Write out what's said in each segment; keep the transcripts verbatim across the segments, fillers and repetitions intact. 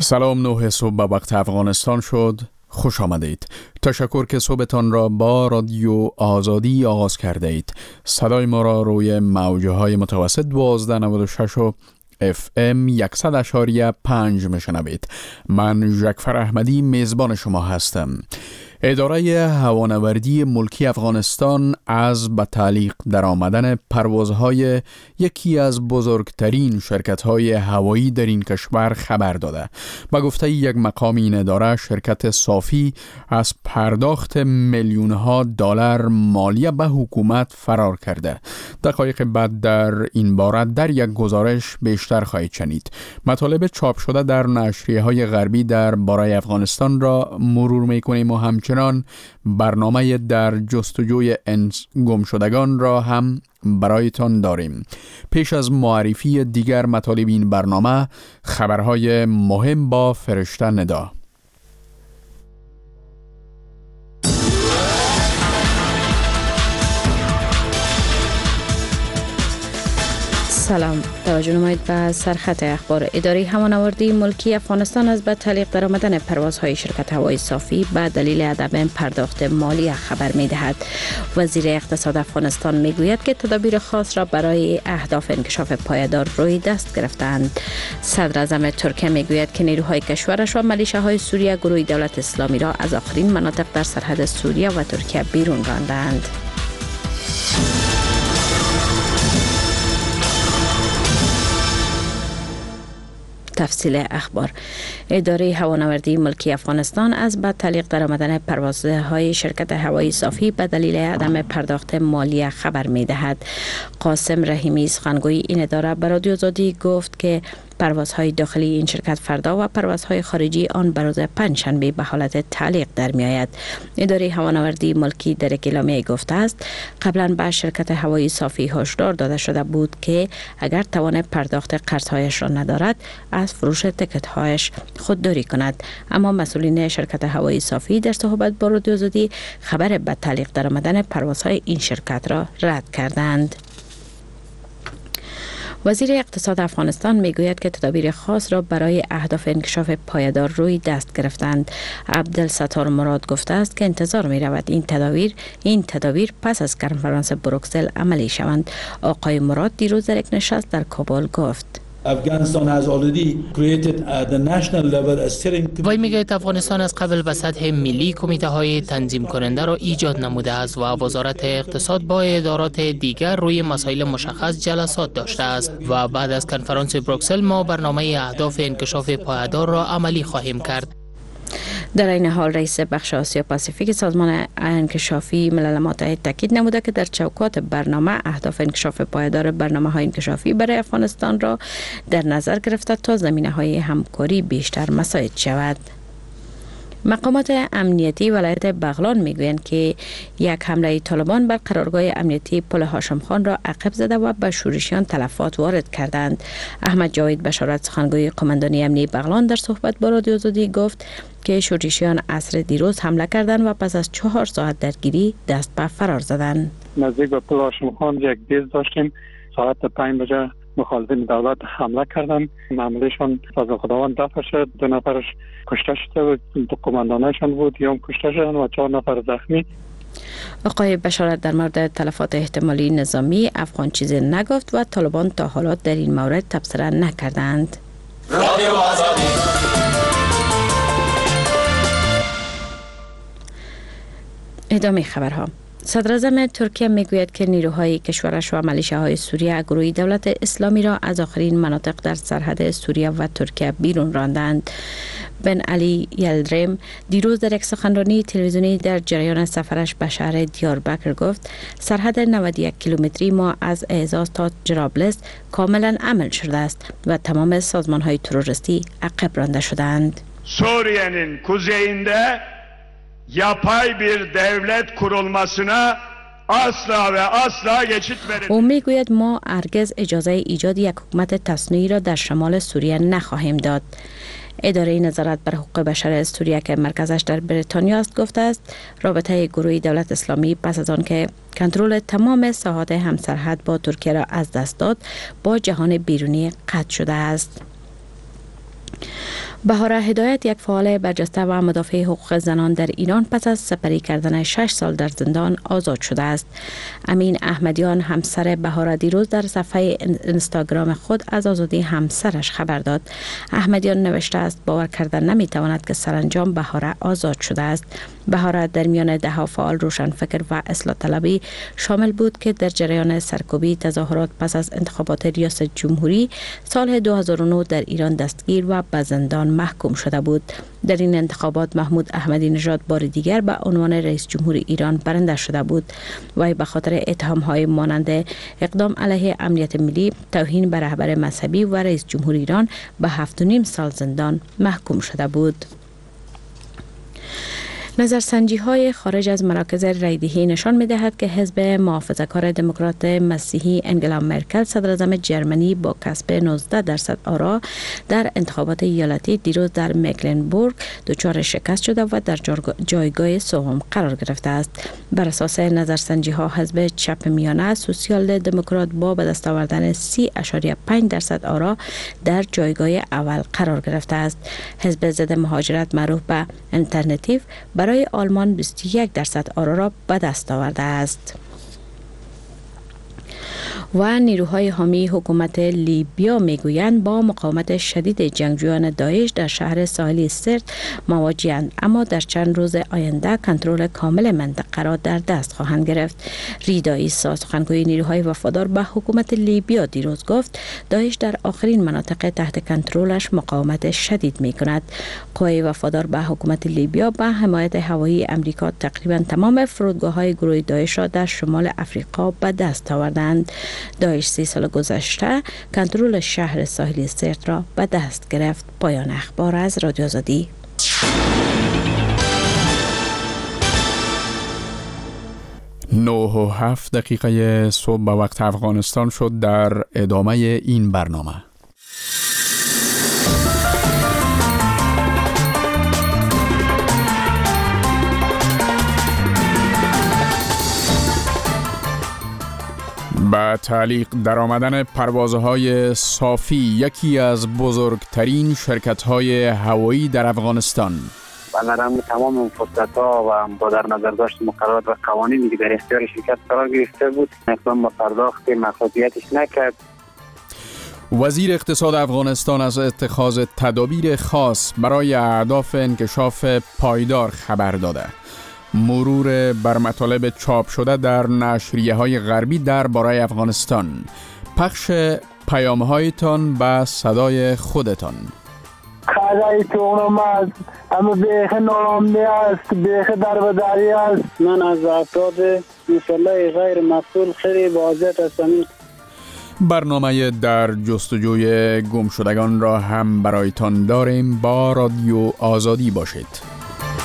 سلام، نه صبح به وقت افغانستان شد. خوش آمدید. تشکر که صبحتان را با رادیو آزادی آغاز کرده اید. صدای ما را روی موجه های متوسط دوازده نود و شش و اف ام صد اشاری پنج میشنوید. من جعفر احمدی میزبان شما هستم. اداره هوانوردی ملکی افغانستان از به تعلیق در آمدن پروازهای یکی از بزرگترین شرکت‌های هوایی در این کشور خبر داده. به گفته یک مقام این اداره، شرکت صافی از پرداخت میلیون‌ها دلار مالیه به حکومت فرار کرده. دقایق بعد در این باره در یک گزارش بیشتر خواهید شنید. مطالب چاپ شده در نشریه‌های غربی در باره افغانستان را مرور می‌کنیم و همچنین چنان برنامه در جستجوی انس گم شدگان را هم برایتان داریم. پیش از معرفی دیگر مطالب این برنامه، خبرهای مهم با فرشته ندا. سلام، توجه نمایید به سرخط اخبار. اداره هوانوردی ملکی افغانستان از به تعلیق در آمدن پروازهای شرکت هوایی صافی به دلیل عدم پرداخت مالی خبر می دهد. وزیر اقتصاد افغانستان می گوید که تدابیر خاص را برای اهداف انکشاف پایدار روی دست گرفتند. صدر اعظم ترکیه می گوید که نیروهای کشورش و ملیشه‌های سوریه گروه دولت اسلامی را از آخرین مناطق در سرحد سوریه و ترکیه بیرون راندند. تفصیل اخبار. اداره هوانوردی ملکی افغانستان از به تعلیق در آمدن پروازهای شرکت هوایی صافی به دلیل عدم پرداخت مالی خبر می دهد. قاسم رحیمی، سخنگوی این اداره، به رادیو آزادی گفت که پروازهای داخلی این شرکت فردا و پروازهای خارجی آن به روز پنجشنبه به حالت تعلیق در می آید. اداره هوانوردی ملکی در یک اعلامیه گفته است قبلا به شرکت هوایی صافی هشدار داده شده بود که اگر توان پرداخت قرض‌هایش را ندارد از فروش تکت‌هایش خودداری کند. اما مسئولین شرکت هوایی صافی در صحبت با رادیو آزادی خبر به تعلیق در آمدن پروازهای این شرکت را رد کردند. وزیر اقتصاد افغانستان میگوید که تدابیر خاص را برای اهداف انکشاف پایدار روی دست گرفتند. عبدالستار مراد گفته است که انتظار می رود این تدابیر این تدابیر پس از کنفرانس بروکسل عملی شوند. آقای مراد دیروز در یک نشست در کابل گفت وی میگوید افغانستان از قبل به سطح ملی کمیته های تنظیم کننده را ایجاد نموده است و وزارت اقتصاد با ادارات دیگر روی مسائل مشخص جلسات داشته است و بعد از کنفرانس بروکسل ما برنامه اهداف انکشاف پایدار را عملی خواهیم کرد. در این حال رئیس بخش آسیا پاسیفیک سازمان انکشافی ملل متحد تاکید نموده که در چوکات برنامه اهداف انکشاف پایدار برنامه‌های انکشافی برای افغانستان را در نظر گرفته تا زمینه‌های همکاری بیشتر مساعد شود. مقامات امنیتی ولایت بغلان میگویند که یک حمله طالبان بر قرارگاه امنیتی پل هاشم خان را عقب زده و به شورشیان تلفات وارد کردند. احمد جاوید بشارت، سخنگوی قماندانی امنی بغلان، در صحبت با رادیو آزادی گفت که شورشیان عصر دیروز حمله کردند و پس از چهار ساعت درگیری دست به فرار زدند. نزدیک به پل هاشم خان یک بیز داشتیم. ساعت پنج بجه مخالفین دولت حمله کردند. معمولیشان فضل خداوند دفع شد. دو نفرش کشته شده و دو قماندانشان بود یا هم کشته شدند و چهار نفر زخمی. آقای بشارت در مورد تلفات احتمالی نظامی افغان چیزی نگفت و طالبان تا حالا در این مورد تبصره نکردند. رادیو آزادی. ادامه خبرها. صدر اعظم ترکیه میگوید که نیروهای کشورش و ملیشه‌های سوریه گروه دولت اسلامی را از آخرین مناطق در سرحد سوریه و ترکیه بیرون راندند. بن علی یلدریم دیروز در یک سخنرانی تلویزیونی در جریان سفرش به شهر دیاربکر گفت سرحد نود و یک کیلومتری ما از اعزاز تا جرابلس کاملا عمل شده است و تمام سازمان‌های تروریستی عقب رانده شدند. Suriye'nin kuzeyinde yapay bir devlet kurulmasına asla ve asla geçit verilmez. او میگوید ما هرگز اجازه ایجاد یک حکومت تصنیعی را در شمال سوریه نخواهیم داد. اداره نظارت بر حقوق بشر سوریه که مرکزش در بریتانیا است گفته است رابطه گروه دولت اسلامی پس از آن که کنترل تمام ساحات همسرحد با ترکیه را از دست داد با جهان بیرونی قطع شده است. بهاره هدایت یک فعال برجسته و مدافع حقوق زنان در ایران پس از سپری کردن شش سال در زندان آزاد شده است. امین احمدیان همسر بهاره دیروز در صفحه اینستاگرام خود از آزادی همسرش خبر داد. احمدیان نوشته است باور کردن نمیتواند که سرانجام بهاره آزاد شده است. بهاره در میان ده ها فعال روشنفکر و اصلاح طلبی شامل بود که در جریان سرکوبی تظاهرات پس از انتخابات ریاست جمهوری سال دو هزار و نه در ایران دستگیر و به زندان محکوم شده بود. در این انتخابات محمود احمدی نژاد بار دیگر به عنوان رئیس جمهور ایران برنده شده بود. وی به خاطر اتهام‌های مانند اقدام علیه امنیت ملی، توهین به رهبر مذهبی و رئیس جمهور ایران به هفت و نیم سال زندان محکوم شده بود. نظرسنجی های خارج از مراکز رایدهی نشان می دهد که حزب محافظه‌کار دموکرات مسیحی انگلا مرکل صدراعظم جرمنی با کسب نوزده درصد آرا در انتخابات ایالتی دیروز در مکلنبورگ دچار شکست شده و در جایگاه سوم قرار گرفته است. بر اساس نظرسنجی ها حزب چپ میانه سوسیال دموکرات با به دست آوردن سی ممیز پنج درصد آرا در جایگاه اول قرار گرفته است. حزب ضد مهاجرت معروف به آلترناتیو برای آلمان بیست و یک درصد آرا را به دست آورده است. و نیروهای حامی حکومت لیبیا میگویند با مقاومت شدید جنگجویان داعش در شهر ساحلی سرت مواجه‌اند، اما در چند روز آینده کنترل کامل منطقه را در دست خواهند گرفت. ریدایی سخنگوی نیروهای وفادار به حکومت لیبیا دیروز گفت داعش در آخرین مناطق تحت کنترلش مقاومت شدید میکند. قوای وفادار به حکومت لیبیا با حمایت هوایی امریکا تقریبا تمام فرودگاه‌های گروه داعش را در شمال افریقا به دست آوردند. داعش سی سال گذشته کنترل شهر ساحلی سرت را به دست گرفت. پایان اخبار از رادیو آزادی. نه و هفت دقیقه صبح به وقت افغانستان شد. در ادامه این برنامه با تعلیق در آمدن پروازهای صافی، یکی از بزرگترین شرکت‌های هوایی در افغانستان، بنابراین تمام فرصت‌ها و با در نظر داشت مقررات و قوانینی که در اختیار شرکت قرار گرفته بود اقدام به پرداخت مخاطیاتش نکرد. وزیر اقتصاد افغانستان از اتخاذ تدابیر خاص برای اهداف انکشاف پایدار خبر داده. مرور بر مطالب چاپ شده در نشریه‌های غربی درباره افغانستان. پخش پیام‌هایتان به صدای خودتان. خدای تونم است، اما بیخ نارامده است، بیخ دربدری است. من از افراد مسلح غیر مسئول خیلی واضح هستم. برنامه در جستجوی گم شدگان را هم برایتان داریم. با رادیو آزادی باشید.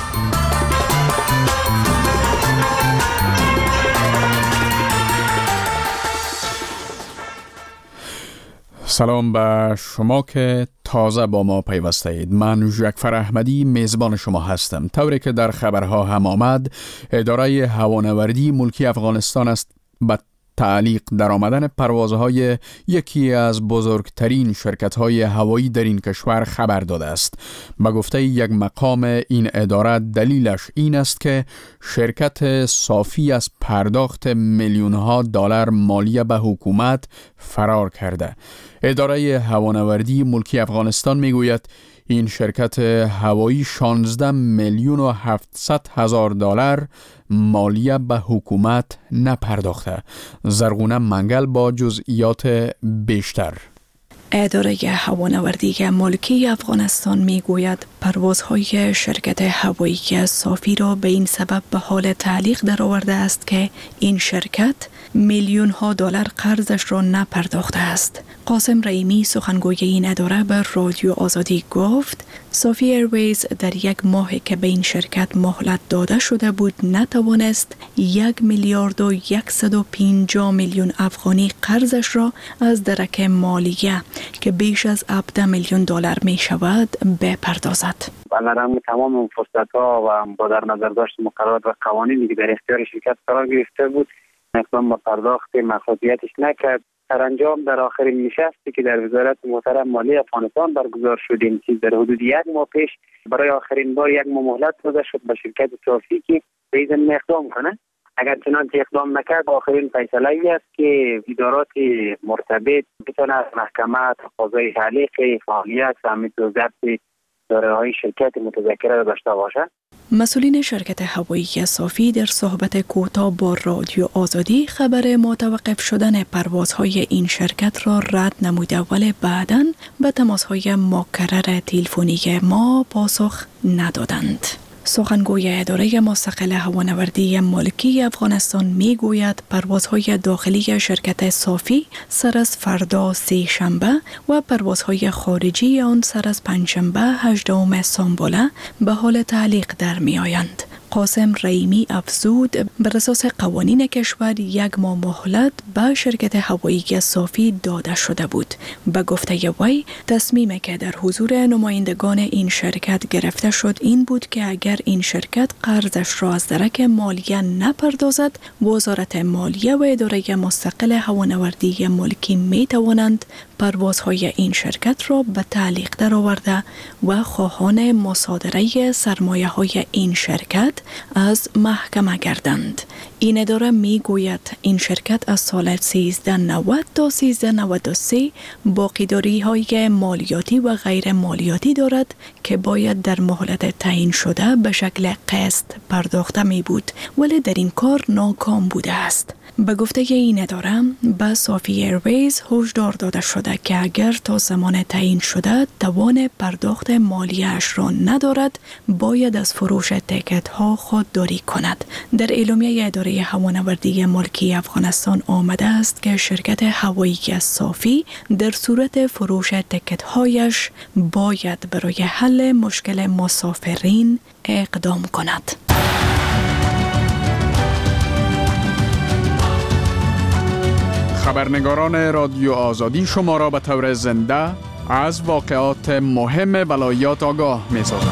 سلام به شما که تازه با ما پیوسته اید. من جعفر احمدی میزبان شما هستم. طوری که در خبرها هم آمد، اداره هوانوردی ملکی افغانستان است به تعلیق در آمدن پروازهای یکی از بزرگترین شرکت‌های هوایی در این کشور خبر داده است. به گفته یک مقام این اداره دلیلش این است که شرکت صافی از پرداخت میلیون‌ها دلار مالیه به حکومت فرار کرده. اداره هوانوردی ملکی افغانستان میگوید این شرکت هوایی شانزده میلیون و هفتصد هزار دلار مالیه به حکومت نپرداخته. زرغونه منگل با جزئیات بیشتر. اداره هوانوردی ملکی افغانستان میگوید پروازهای شرکت هوایی صافی را به این سبب به حال تعلیق درآورده است که این شرکت میلیون ها دلار قرضش را نپرداخته است. قاسم رحیمی سخنگوی این اداره به رادیو آزادی گفت صافی ایرویز در یک ماهی که به این شرکت مهلت داده شده بود نتوانست یک میلیارد و صد و پنجاه میلیون افغانی قرضش را از درک مالیه که بیش از هفده میلیون دلار می شود بپردازد. بنابراین تمام فرصت‌ها و با در نظر داشت مقررات و قوانینی که در اختیار شرکت قرار گرفته بود اقدام به پرداخت مخاطیاتش نکرد. سرانجام در آخرین نشستی که در وزارت محترم مالی افغانستان برگزار شد این چیز در حدود یک ماه پیش برای آخرین بار یک ماه مهلت داده شد به شرکت صافی که به این زمینه اقدام کنه. اگر چنانچه اقدام نکرد آخرین فیصله ای است که ادارات مرتبط بتونه از محکمه تقاضای تعلیق فعالیت و همینطور ضبط دارایی‌های شرکت متذکره را داشته باشد. مسئولین شرکت هوایی صافی در صحبت کوتاه با رادیو آزادی خبر متوقف شدن پروازهای این شرکت را رد نموده، ولی بعداً به تماسهای مکرر تلفنی ما پاسخ ندادند. سخنگوی اداره مستقل هوانوردی ملکی افغانستان می گوید پروازهای داخلی شرکت صافی سر از فردا سه شنبه و پروازهای خارجی آن سر از پنجشنبه هجدهم سامبوله به حال تعلیق در می آیند. قاسم رحیمی افزود بر اساس قوانین کشور یک ماه مهلت به شرکت هوایی صافی داده شده بود. به گفته وی تصمیمی که در حضور نمایندگان این شرکت گرفته شد این بود که اگر این شرکت قرضش را از درک مالیه نپردازد، وزارت مالیه و اداره مستقل هوانوردی ملکی می توانند پروازهای این شرکت را به تعلیق درآورده و خواهان مصادره سرمایه های این شرکت از محکمه گردند. این اداره می گوید این شرکت از سال سیزده نود تا سیزده نود و سه باقیداری های مالیاتی و غیر مالیاتی دارد که باید در مهلت تعیین شده به شکل قسط پرداخته می بود، ولی در این کار ناکام بوده است. به گفته این اداره به صافی ایرویز هشدار داده شده که اگر تا زمان تعیین شده توان پرداخت مالیه‌اش را ندارد باید از فروش تیکت ها خودداری کند. در اعلامیه اداره هوانوردی ملکی افغانستان آمده است که شرکت هوایی صافی در صورت فروش تیکت هایش باید برای حل مشکل مسافرین اقدام کند. خبرنگاران رادیو آزادی شما را به طور زنده از واقعات مهم ولایات آگاه می سازند.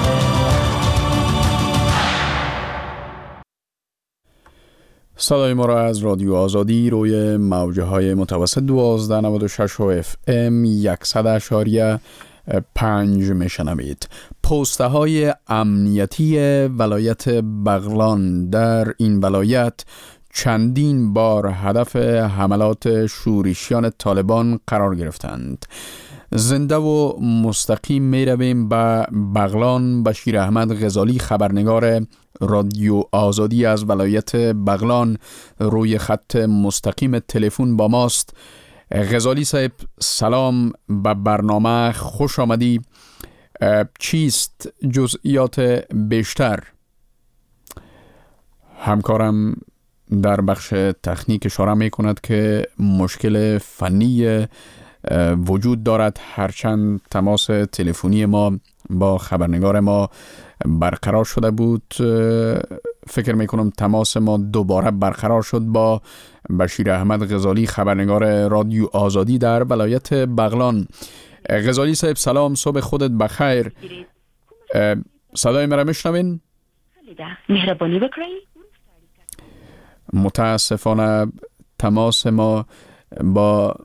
صدای ما را از رادیو آزادی روی موجه های متوسط دوازده نود و شش و اف ام صد اشاریه پنج می شنوید. پسته های امنیتی ولایت بغلان در این ولایت چندین بار هدف حملات شورشیان طالبان قرار گرفتند. زنده و مستقیم می رویم به بغلان. بشیر احمد غزالی خبرنگار رادیو آزادی از ولایت بغلان روی خط مستقیم تلفن با ماست. غزالی صاحب سلام به برنامه، خوش آمدی. چیست جزئیات بیشتر؟ همکارم در بخش تکنیک اشاره می کند که مشکل فنی وجود دارد، هرچند تماس تلفنی ما با خبرنگار ما برقرار شده بود. فکر می کنم تماس ما دوباره برقرار شد با بشیر احمد غزالی خبرنگار رادیو آزادی در ولایت بغلان. غزالی صاحب سلام، صبح خودت بخیر. صدای مرا میشنوین؟ مهربانی بکنید. متاسفانه تماس ما با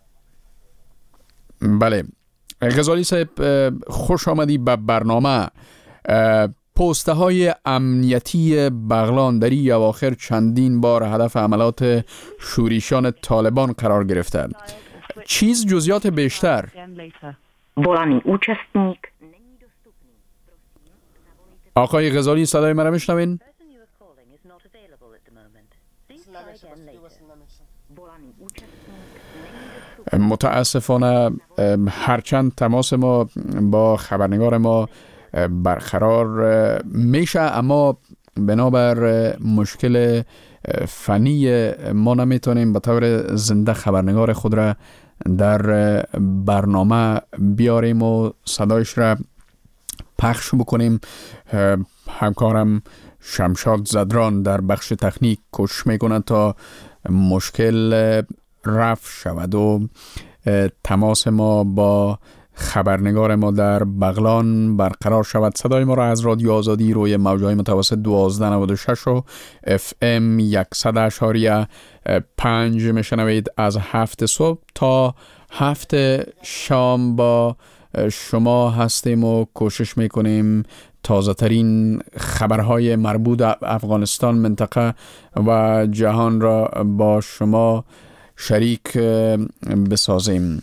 بله غزالی صاحب خوش آمدی به برنامه. پسته های امنیتی بغلان در این اواخر چندین بار هدف حملات شورشیان طالبان قرار گرفته. چیز جزئیات بیشتر؟ آقای غزالی صدای مرا میشنوین؟ متاسفانه هرچند تماس ما با خبرنگار ما برقرار میشه، اما بنابر مشکل فنی ما نمیتونیم به طور زنده خبرنگار خود را در برنامه بیاریم و صدایش را پخش بکنیم. همکارم شمشاد زدران در بخش تکنیک کوشش میکنه تا مشکل رفع شود و تماس ما با خبرنگار ما در بغلان برقرار شود. صدای ما را از رادیو آزادی روی موجهای متوسط دوازده نود و شش و اف ام صد اشاری پنج میشنوید. از هفت صبح تا هفت شام با شما هستیم و کوشش میکنیم تازه ترین خبرهای مربوط افغانستان، منطقه و جهان را با شما شریک بسازیم.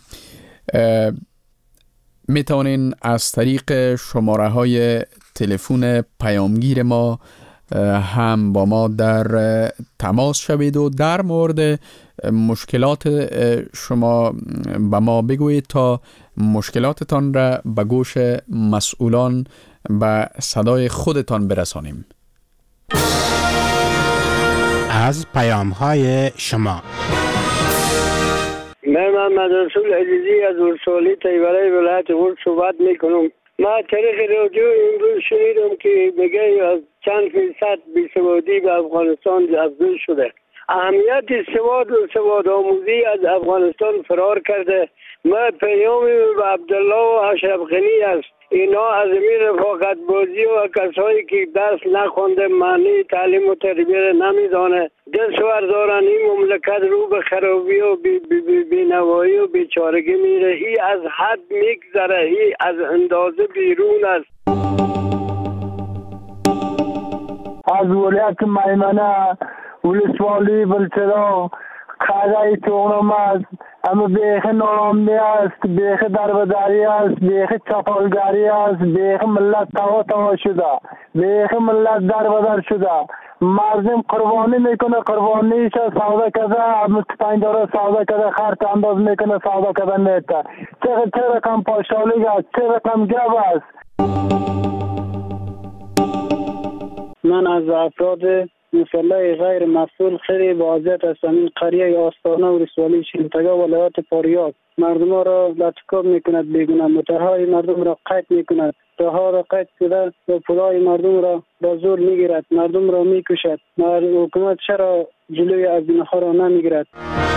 می توانین از طریق شماره های تلفن پیامگیر ما هم با ما در تماس شوید و در مورد مشکلات شما با ما بگویید تا مشکلاتتان را به گوش مسئولان به صدای خودتان برسانیم. از پیام های شما. من محمد رسول عزیزی از ورسولی تیبره ولایت ورد صحبت میکنم. ما طریق رادیو امروز شنیدم که میگه از چند فیصد بیسوادی به افغانستان افزایش شده. اهمیت سواد و سواد آموزی از افغانستان فرار کرده. ما پیامی به عبدالله و اشرف غنی است. اینا از این رفاقت بازی و کسایی که درس نخونده معنی تعلیم و تربیت نمیدانه دستور دارن این مملکت رو به خرابی و بی بی بی بی نوایی و بیچارگی میره. ای از حد میگذره، ای از اندازه بیرون است. از ولایت میمنه ولسوالی بلچرا خدای تونم است، اما بیخ نارامی است، بیخ دربداری است، بیخ چپالگاری است، بیخ ملت توا توا شده، بیخ ملت دربدر شده. مردم قربانی میکنه، قربانیش سودا کرده، پنج داره سودا کرده، خرط انداز میکنه، سودا کرده نیته. چه چه رقم پاشالی است، چه رقم جب است. من از افراد مسلح غیر مسئول خیلی واضح هستم. این قریه آستانه و رسوالی شینتگا ولایت فاریاب مردم را لطکاب میکند، بیگونه موترهای مردم را قید میکند، راه را قید کرده و پولای مردم را با زور میگیرد، مردم را میکشد. حکومت چرا جلوی از اینها را نمیگیرد؟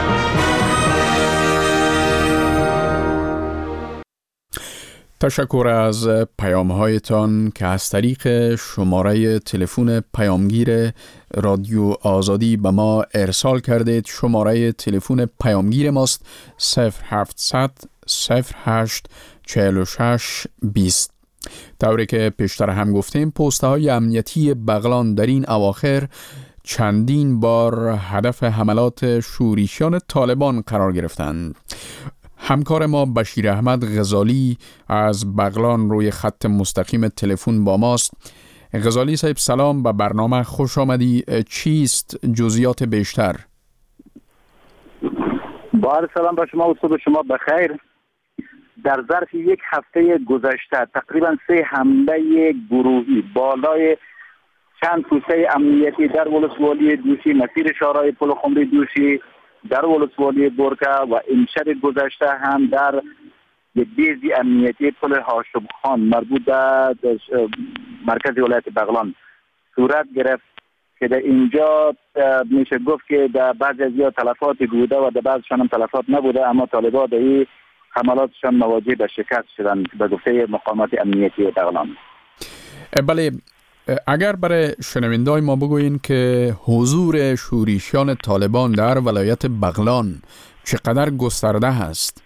تشکر از پیام‌هایتان که از طریق شماره تلفن پیامگیر رادیو آزادی به ما ارسال کردید. شماره تلفن پیامگیر ماست صفر هفتصد صفر هشت چهل و شش بیست. طوری که پیشتر هم گفتیم پسته های امنیتی بغلان در این اواخر چندین بار هدف حملات شورشیان طالبان قرار گرفتند. همکار ما بشیر احمد غزالی از بغلان روی خط مستقیم تلفن با ماست. غزالی صاحب سلام، به برنامه خوش آمدی. چیست جزئیات بیشتر؟ با عرض سلام به شما و صبح شما بخیر. در ظرف یک هفته گذشته تقریبا سه حمله گروهی بالای چند پوسته امنیتی در ولسوالی دوشی، مسیر شارای پل خمری دوشی، در ولسوالی برکه و امشب گذشته هم در یک بیزی امنیتی پل هاشم خان مربوط در مرکز ولایت بغلان صورت گرفت که در اینجا میشه گفت که در بعضی از یا تلفات بوده و در بعضشان هم تلفات نبوده، اما طالبان در این حملاتشان مواجه به شکست شدن به گفته مقامات امنیتی بغلان. بله، اگر برای شنوندای ما بگوین که حضور شورشیان طالبان در ولایت بغلان چقدر گسترده هست؟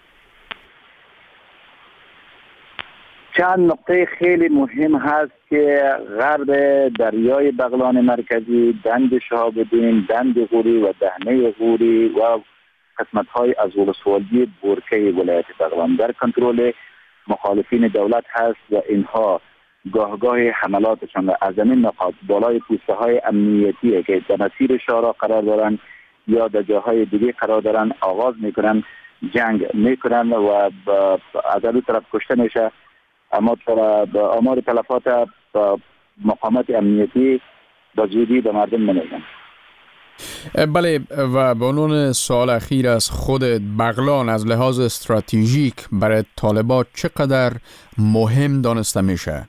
چند نقطه خیلی مهم هست که غرب دریای بغلان مرکزی، دند شهاب الدین، دند غوری و دهنه غوری و قسمت های از ولسوالی برکه ولایت بغلان در کنترل مخالفین دولت هست و اینها گاه گاه حملاتشان از زمین نقاط بالای پوسته های امنیتی که در مسیر شارع قرار دارن یا در جاهای دیگه قرار دارن آغاز میکنن، جنگ میکنن و از اون طرف کشته میشه. اما آمار تلفات مقامات امنیتی با زودی به مردم نمیگن. بله، و به عنوان سوال اخیر از خودت، بغلان از لحاظ استراتژیک برای طالبان چقدر مهم دانسته میشه؟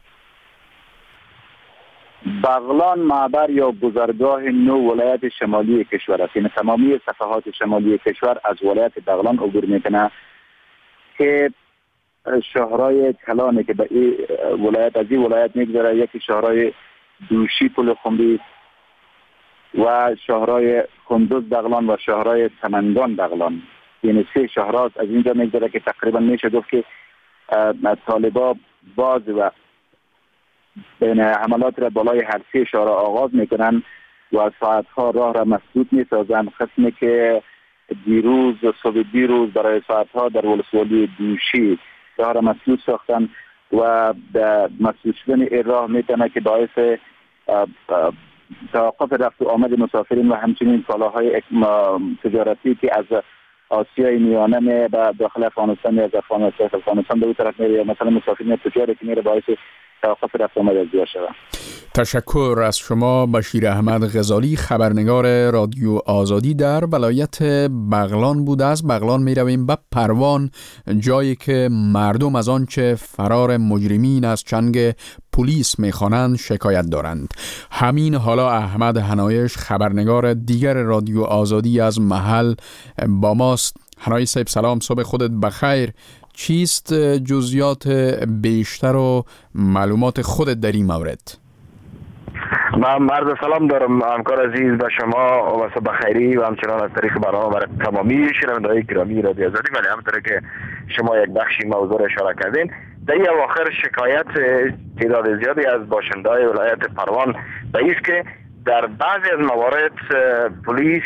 بغلان معبر یا گذرگاه نو ولایت شمالی کشور است. یعنی تمامی صفحات شمالی کشور از ولایت بغلان عبور میکنه که شهرهای کلانه که به این ولایت از این ولایت میگذره، یکی شهرهای دوشی پل خنبی و شهرهای کندوز دغلان و شهرهای سمنگان دغلان. یعنی سه شهرات از اینجا میگذره که تقریبا میشه گفت که طالبا باز و بین حملات را بالای هر سه شهر آغاز میکنن و ساعتها راه را مسدود میسازن. قسمی که دیروز صبح دیروز برای ساعتها در ولسوالی دوشی راه را مسدود ساختن و مسدود شدن این راه میتونه که باعث توقف رفت و آمد مسافرین و همچنین کالاهای تجارتی که از آسیای میانه می به داخل افغانستان یا از افغانستان به اون طرف میره، مثلا مسافرین تجاری که میره باعث توقف رفت و آمد از جا شود. تشکر از شما بشیر احمد غزالی، خبرنگار رادیو آزادی در ولایت بغلان بود. از بغلان می رویم به پروان، جایی که مردم از آنچه فرار مجرمین از چنگ پلیس میخوانند شکایت دارند. همین حالا احمد حنایش، خبرنگار دیگر رادیو آزادی از محل با ماست. حنایش صاحب سلام، صبح خودت بخیر. چیست جزئیات بیشتر و معلومات خودت در این مورد؟ من مرد سلام دارم همکار عزیز به شما و صبح خیری و همچنان از طریق برنامه برای تمامی شنونده‌های گرامی رادیو آزادی. ولی همونطور که شما یک بخشی موضوع را اشاره کردین، در این اواخر شکایت تعداد زیادی از باشنده‌های ولایت پروان به این است که در بعضی از موارد پلیس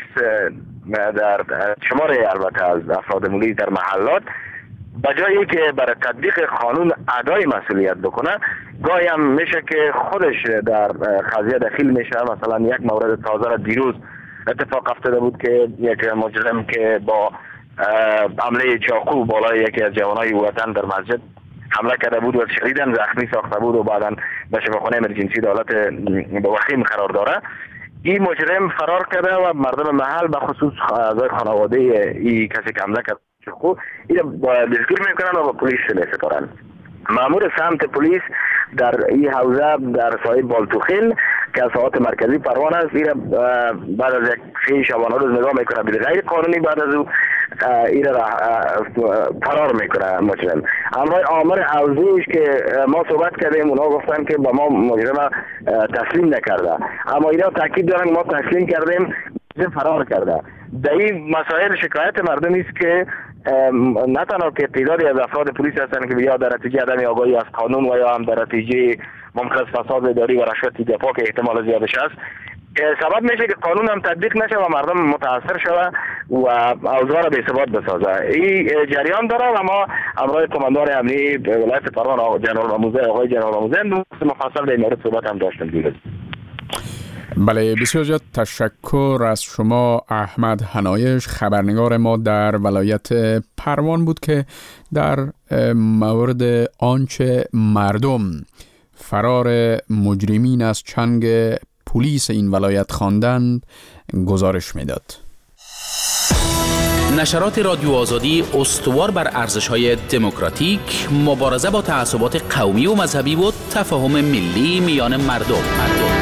در شمار البته از افراد مولی در محلات به جایی که برای تطبیق قانون ادای مسئولیت بکنه، گاهی هم میشه که خودش در قضیه دخیل میشه. مثلا یک مورد تازه را دیروز اتفاق افتاده بود که یک مجرم که با حمله چاقو بالای یکی از جوانای وطن در مسجد حمله کرده بود و شدیداً زخمی ساخته بود و بعداً به شفاخانه امرجنسی دولت وخیم قرار داره. این مجرم فرار کرده و مردم محل به خصوص اعضای خانواده این کسی که حمله کرد خب این دستگیر میکنن و با پلیس میسپارن. مامور سمت پلیس در این حوزه در سایه بالتوخیل که از ساعات مرکزی پروان است، این بعد از یک سه شبانه روز نگاه میکنه به غیر قانونی، بعد از او این را فرار میکنه مجرم. اما آمر حوزه‌اش که ما صحبت کردیم اونا گفتن که با ما مجرم تسلیم نکرده، اما اینا تاکید دارن ما تسلیم کردیم فرار کرده. در این مسائل شکایت مردم است که نه تنها که تعدادی از افراد پلیس هستند که یا در نتیجه عدم آگاهی از قانون و یا هم در نتیجه ممکن است فساد اداری و رشوت دفاع که احتمال زیادش است سبب میشه که قانون هم تطبیق نشه و مردم متاثر شوه و اوضاع را بی‌ثبات بسازه. این جریان داره و ما همراه کماندار امنیتی ولایت پروان جنرال راموزه آقای جنرال راموزه مفصل در این مورد صحبت هم داشتیم دیروز. بله، بسیار زیاد تشکر از شما احمد حنایش، خبرنگار ما در ولایت پروان بود که در مورد آنچه مردم فرار مجرمین از چنگ پلیس این ولایت خواندند گزارش میداد. نشرات رادیو آزادی استوار بر ارزش‌های دموکراتیک، مبارزه با تعصبات قومی و مذهبی و تفاهم ملی میان مردم. مردم.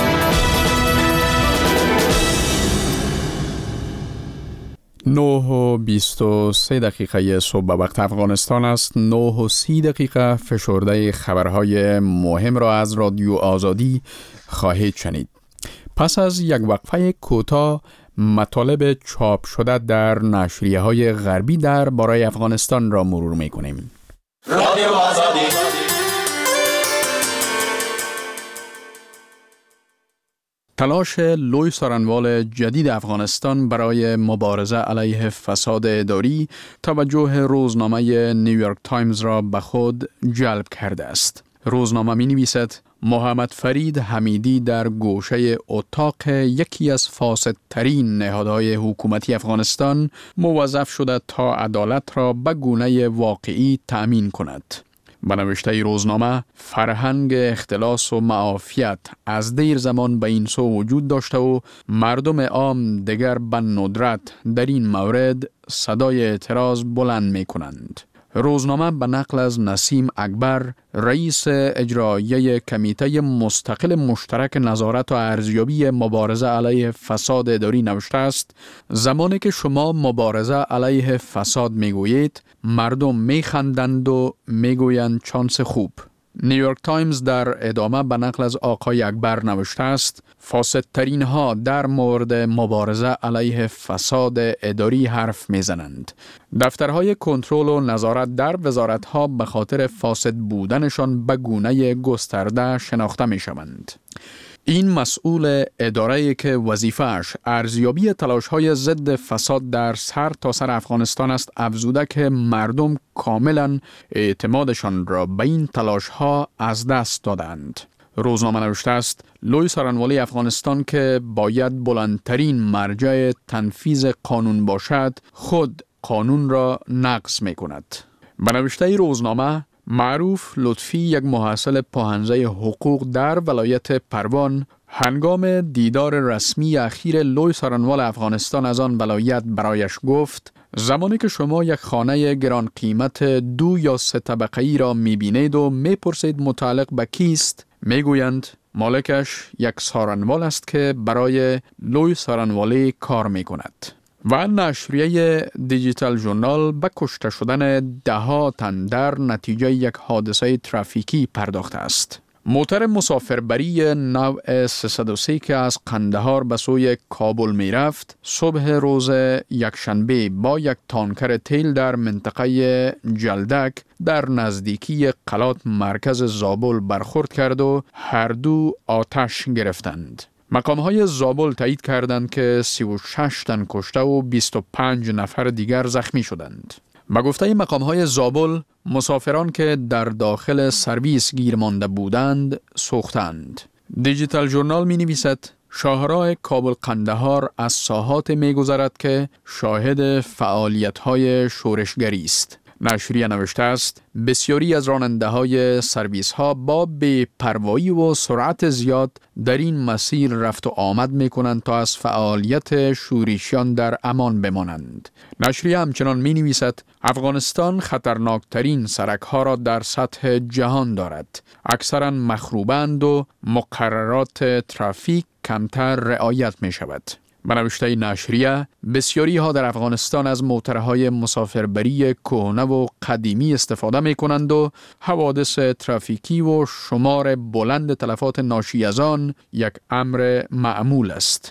نه و بیست و سه دقیقه صبح به وقت افغانستان است. نه و سی دقیقه فشرده خبرهای مهم را از رادیو آزادی خواهید شنید. پس از یک وقفه کوتاه مطالب چاپ شده در نشریه های غربی در باره افغانستان را مرور می کنیم. رادیو آزادی. تلاش لوی سارنوال جدید افغانستان برای مبارزه علیه فساد اداری توجه روزنامه نیویورک تایمز را به خود جلب کرده است. روزنامه می نویسد محمد فرید حمیدی در گوشه اتاق یکی از فاسدترین نهادهای حکومتی افغانستان موظف شده تا عدالت را به گونه واقعی تأمین کند. به نوشته روزنامه، فرهنگ اختلاس و معافیت از دیر زمان به این سو وجود داشته و مردم عام دیگر به ندرت در این مورد صدای اعتراض بلند می کنند. روزنامه به نقل از نسیم اکبر رئیس اجرایی کمیته مستقل مشترک نظارت و ارزیابی مبارزه علیه فساد اداری نوشته است: زمانی که شما مبارزه علیه فساد میگویید، مردم میخندند و میگویند چانس خوب. نیویورک تایمز در ادامه به نقل از آقای اکبر نوشته است: فاسدترین ها در مورد مبارزه علیه فساد اداری حرف میزنند. دفترهای کنترل و نظارت در وزارت ها به خاطر فاسد بودنشان به گونه گسترده شناخته می شوند. این مسئول اداره‌ای که وظیفه‌اش ارزیابی تلاش‌های ضد فساد در سر تا سر افغانستان است، افزوده که مردم کاملا اعتمادشان را به این تلاش‌ها از دست دادند. روزنامه نوشته است: لوی سارنوالی افغانستان که باید بلندترین مرجع تنفیذ قانون باشد، خود قانون را نقض می‌کند. به نوشته روزنامه، معروف لطفی، یک محصل پاهنزه حقوق در ولایت پروان، هنگام دیدار رسمی اخیر لوی سارنوال افغانستان از آن ولایت برایش گفت: زمانی که شما یک خانه گران قیمت دو یا سه طبقه‌ای را می‌بینید و می‌پرسید متعلق به کیست، می‌گویند مالکش یک سارنوال است که برای لوی سارنوالی کار می‌کند. و نشریه دیجیتال ژورنال به کشته شدن ده ها تن در نتیجه یک حادثه ترافیکی پرداخته است. موتر مسافربری نوع سیصد و سه که از قندهار به سوی کابل می رفت، صبح روز یکشنبه با یک تانکر تیل در منطقه جلدک در نزدیکی قلات مرکز زابل برخورد کرد و هر دو آتش گرفتند. مقام‌های زابل تایید کردند که سی و شش تن کشته و بیست و پنج نفر دیگر زخمی شدند. به گفته مقام‌های زابل، مسافران که در داخل سرویس گیر مانده بودند سوختند. دیجیتال ژورنال می‌نویسد: شاهراه کابل قندهار از ساحات می‌گذرد که شاهد فعالیت‌های شورشگری است. نشریه نوشته است: بسیاری از راننده های سرویس ها با بی‌پروایی و سرعت زیاد در این مسیر رفت و آمد می کنند تا از فعالیت شورشیان در امان بمانند. نشریه همچنان می نویسد: افغانستان خطرناکترین سرک ها را در سطح جهان دارد. اکثرا مخروبند و مقررات ترافیک کمتر رعایت می شود. به نوشته نشریه، بسیاری ها در افغانستان از موترهای مسافربری کهنه و قدیمی استفاده می کنند و حوادث ترافیکی و شمار بلند تلفات ناشی از آن یک امر معمول است.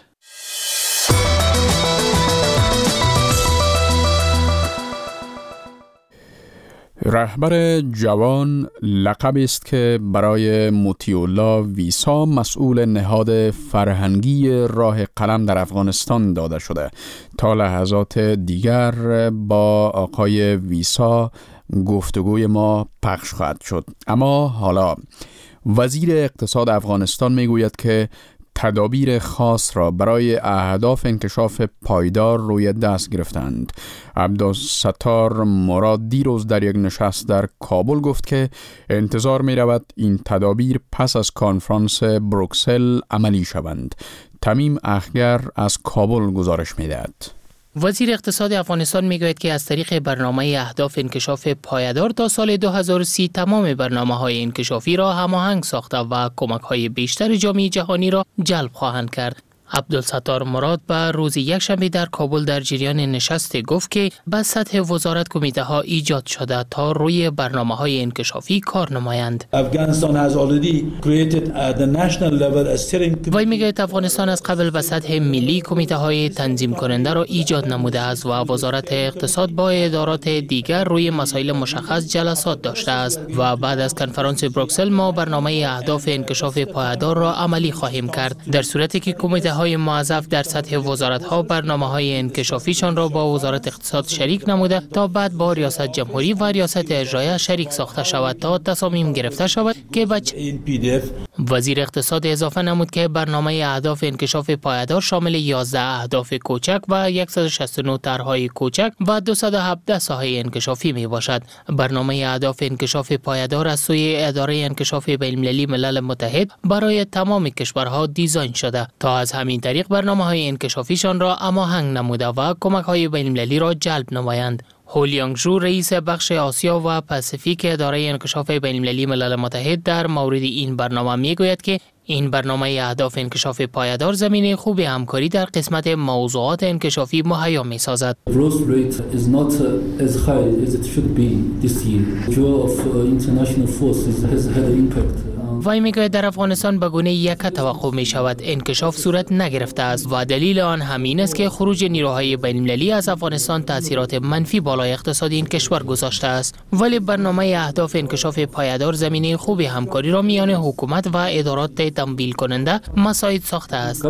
رهبر جوان لقبی است که برای مطیع‌الله ویسا مسئول نهاد فرهنگی راه قلم در افغانستان داده شده. تا لحظات دیگر با آقای ویسا گفتگوی ما پخش خواهد شد. اما حالا وزیر اقتصاد افغانستان میگوید که تدابیر خاص را برای اهداف انکشاف پایدار روی دست گرفتند. عبدالستار مراد دیروز در یک نشست در کابل گفت که انتظار می رود این تدابیر پس از کنفرانس بروکسل عملی شوند. تمیم اخگر از کابل گزارش می دهد. وزیر اقتصاد افغانستان میگوید که از طریق برنامه اهداف انکشاف پایدار تا سال دو هزار و سی تمام برنامه‌های انکشافی را هماهنگ ساخته و کمک‌های بیشتر جامعه جهانی را جلب خواهند کرد. عبدالستار مراد به روز یکشنبه در کابل در جریان نشست گفت که به سطح وزارت کمیته ها ایجاد شده تا روی برنامه‌های انکشافی کار نمایند. وی میگوید افغانستان از قبل به سطح ملی کمیته های تنظیم کننده را ایجاد نموده است و وزارت اقتصاد با ادارات دیگر روی مسائل مشخص جلسات داشته است و بعد از کنفرانس بروکسل ما برنامه اهداف انکشاف پایدار را عملی خواهیم کرد. در صورتی که کمیته های موظف در سطح وزارت ها برنامه های انکشافیشان را با وزارت اقتصاد شریک نموده تا بعد با ریاست جمهوری و ریاست اجرایی شریک ساخته شود تا تصامیم گرفته شود که بچ... وزیر اقتصاد اضافه نمود که برنامه اهداف انکشاف پایدار شامل یازده اهداف کوچک و صد و شصت و نه طرح‌های کوچک و دویست و هفده ساحه انکشافی می باشد. برنامه اهداف انکشاف پایدار از سوی اداره انکشاف بین‌المللی ملل متحد برای تمام کشورها دیزاین شده تا از همین طریق برنامه‌های انکشافیشان را هماهنگ نموده و کمک‌های بین‌المللی را جلب نمایند. هو لیانگژو رئیس بخش آسیا و پاسیفیک اداره انکشاف بین‌المللی ملل متحد در مورد این برنامه میگوید که این برنامه اهداف انکشاف پایدار زمینه خوب همکاری در قسمت موضوعات انکشافی مهیا می سازد. Growth rate is not uh, as high as it should be this year. The role of uh, international forces has had an impact. وی میگوید در افغانستان به گونه یک توقع می شود انکشاف صورت نگرفته است و دلیل آن همین است که خروج نیروهای بین‌المللی از افغانستان تاثیرات منفی بالای اقتصادی این کشور گذاشته است، ولی برنامه اهداف انکشاف پایدار زمینه خوب همکاری را میان حکومت و ادارات تمویل کننده مساعد ساخته است.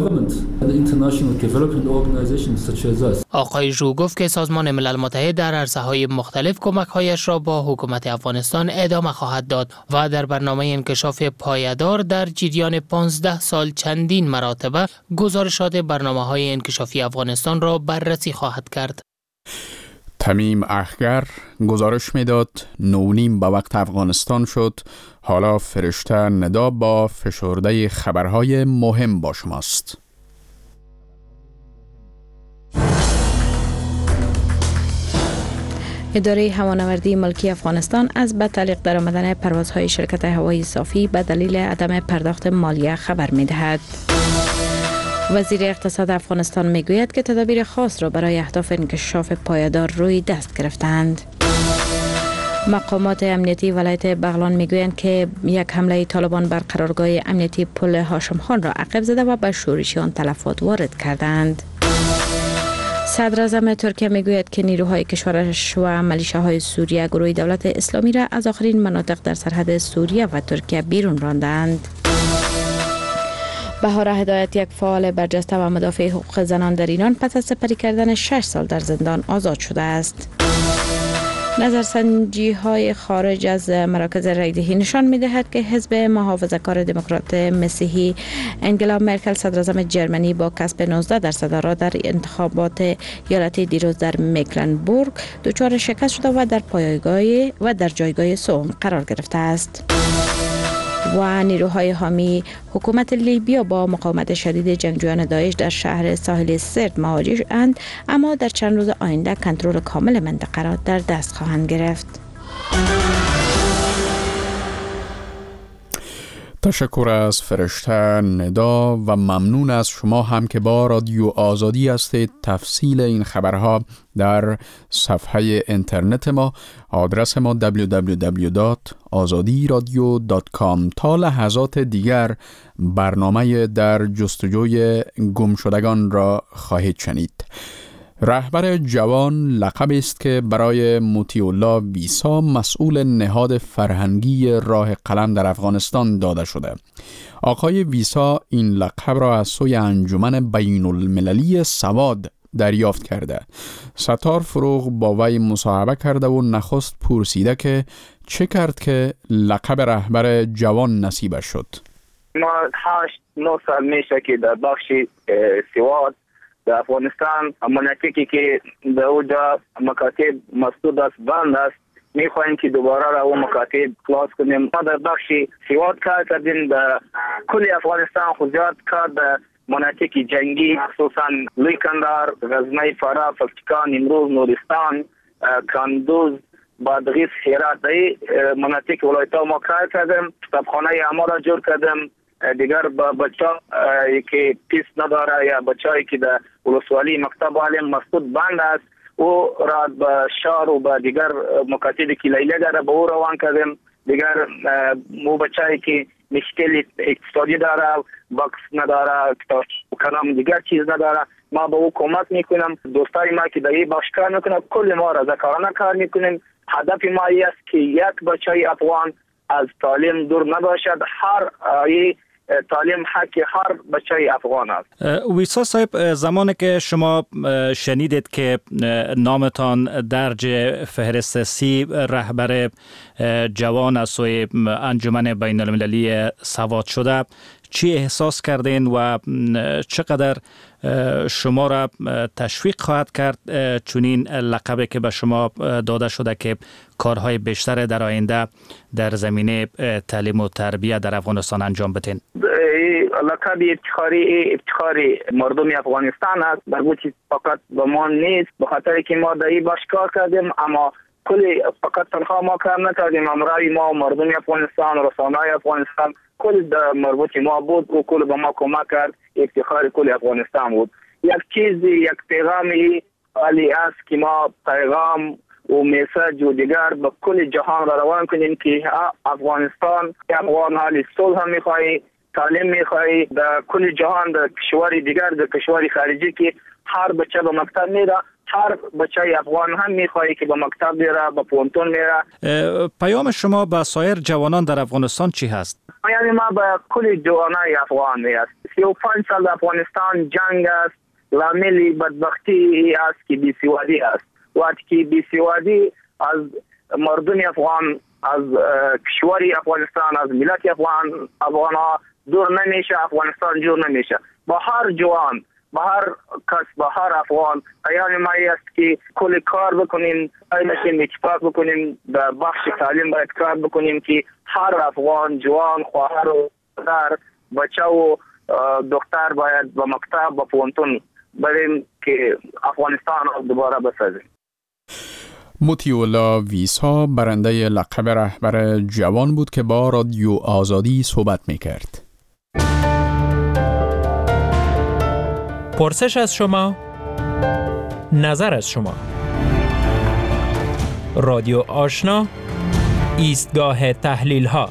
آقای ژو گفت که سازمان ملل متحد در عرصه‌های مختلف کمک‌هایش را با حکومت افغانستان ادامه خواهد داد و در برنامه انکشاف پایدار در جریان پانزده سال چندین مراتبه گزارشات برنامه‌های انکشافی افغانستان را بررسی خواهد کرد. تمیم اخگر گزارش میداد نونیم به وقت افغانستان شد. حالا فرشته ندا با فشرده خبرهای مهم با شماست. اداره هوانوردی ملکی افغانستان از به تعلیق درآمدن پروازهای شرکت هوایی صافی به دلیل عدم پرداخت مالیه خبر می‌دهد. وزیر اقتصاد افغانستان میگوید که تدابیر خاص را برای اهداف انکشاف پایدار روی دست گرفتند. مقامات امنیتی ولایت بغلان میگویند که یک حمله طالبان بر قرارگاه امنیتی پل هاشم خان را عقب زده و به شورش آن تلفات وارد کردند. صدر اعظم ترکیه میگوید که نیروهای کشورش و ملیشه‌های سوریه گروه دولت اسلامی را از آخرین مناطق در سرحد سوریه و ترکیه بیرون راندند. بهار هدایت، یک فعال برجسته و مدافع حقوق زنان در ایران، پس از سپری کردن شش سال در زندان آزاد شده است. نظرسنجی های خارج از مراکز رایدهی نشان می دهد که حزب محافظه‌کار دموکرات مسیحی انگلا مرکل صدر اعظم جرمنی با کسب نوزده درصد را در انتخابات ایالتی دیروز در میکلنبورگ دچار شکست شده و در پایگاه و در جایگاه سوم قرار گرفته است. و نیروهای حامی حکومت لیبیا با مقاومت شدید جنگجویان داعش در شهر ساحلی سرت مواجه‌اند، اما در چند روز آینده کنترل کامل منطقه را در دست خواهند گرفت. تشکر از فرشته ندا و ممنون از شما هم که با رادیو آزادی هستید. تفصیل این خبرها در صفحه اینترنت ما، آدرس ما دبلیو دبلیو دبلیو دات آزادی رادیو دات کام. تا لحظات دیگر برنامه در جستجوی گمشدگان را خواهید شنید. رهبر جوان لقبی است که برای مطیع الله ویسا مسئول نهاد فرهنگی راه قلم در افغانستان داده شده. آقای ویسا این لقب را از سوی انجمن بین المللی سواد دریافت کرده. ستار فروغ با وی مصاحبه کرده و نخست پرسیده که چه کرد که لقب رهبر جوان نصیبش شد. ما هشت نه سال میشه که در بخش سواد در افغانستان مناطقی که در اونجا مکاتب مسدود است، بند است، میخواهیم که دوباره را اون مکاتب خلاص کنیم. ما در بخش سواد کار کردیم، در کل افغانستان خود زیاد کار در مناطق جنگی، خصوصا لوی کندهار، غزنی، فراه، پکتیکا، نیمروز، نورستان، کندوز، بادغیس، هرات، مناطق ولایت ها ما کار کردیم. کتابخانه اما را جور کردیم. دیگر با بچه که پیس نداره یا بچه‌ای که در ولسوالی مکتب عالم مسدود بند است، او را به شهر و به دیگر مکاتبی که لیله داره به او روان کردیم. دیگر مو بچه‌ای که مشکل اقتصادی داره، باکس نداره، کتاب کلام دیگر چیز نداره، ما به او کمک میکنیم. دوستای ما که در این بخش کار میکنن، کل ما رضاکارانه کار میکنیم. هدف ما است که یک بچه افغان از تعلیم دور نباشد. هر ای تعلیم حق هر بچه افغان است. ویسا صاحب، زمانی که شما شنیدید که نامتان درج فهرست سی رهبر جوان از سوی انجمن بین المللی سواد شده، چی احساس کردین و چقدر شما را تشویق خواهد کرد چنین لقبی که به شما داده شده که کارهای بیشتر در آینده در زمینه تعلیم و تربیت در افغانستان انجام بدین؟ لقب افتخاری افتخاری مردم افغانستان است، برگوچی فقط به ما نیست، به خاطر که ما در این باش کار کردیم، اما کلی فقط تنها ما کار نکردیم، امرای ما مردم افغانستان، رسانه‌های افغانستان کل مربوط ما بود و کل به ما کمک کرد. افتخار کل افغانستان بود. یک چیزی یک پیغامی عالی است که ما پیغام و میساج و دیگر به کل جهان را روان کنیم که افغانستان افغان حال صلح میخواهی، تعلیم میخواهی، در کل جهان در کشور دیگر در کشور خارجی که هر بچه به مکتب میره، هر بچه افغان هم میخواهی که به مکتب میره، به پونتون میره. پیام شما به سایر جوانان در افغانستان چی هست؟ یعنی ما به کل جوانای افغان میست. سی و پنج سال افغانستان جنگ است، لامل بدبختی است که بیسوادی است. وقتی که بیسوادی از مردم افغان، از کشور افغانستان، از ملت افغان افغان ها دور نمیشه، افغانستان جور نمیشه. با هر جوان، با هر کس، با هر افغان پیام ما است که کل کار بکنیم، اینکه اتفاق بکنیم، در بخش تعلیم باید کار بکنیم که هر افغان جوان، خواهر و پدر، بچه و دختر باید به مکتب، به پونتون بریم که افغانستان رو دوباره بسازیم. مطیع ویسا برنده لقب رهبر جوان بود که با رادیو آزادی صحبت میکرد. پرسش از شما، نظر از شما. رادیو آشنا، ایستگاه تحلیل ها.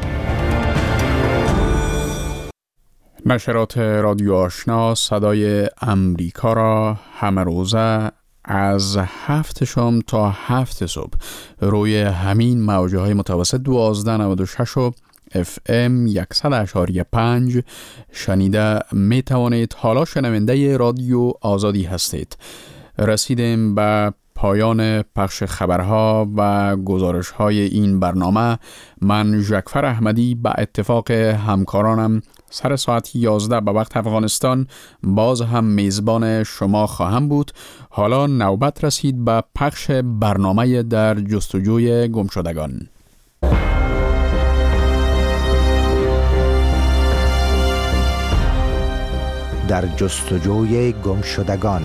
نشرات رادیو آشنا صدای امریکا را همه روزه از هفت شام تا هفت صبح روی همین موجه های متوسط دوازده نود و شش و اف ام صد اشاری پنج شنیده می توانید. حالا شنونده رادیو آزادی هستید. رسیدیم به پایان پخش خبرها و گزارش های این برنامه. من ژکفر احمدی به اتفاق همکارانم سر ساعت یازده به وقت افغانستان باز هم میزبان شما خواهم بود. حالا نوبت رسید به پخش برنامه در جستجوی گمشدگان. در جستجوی گمشدگان.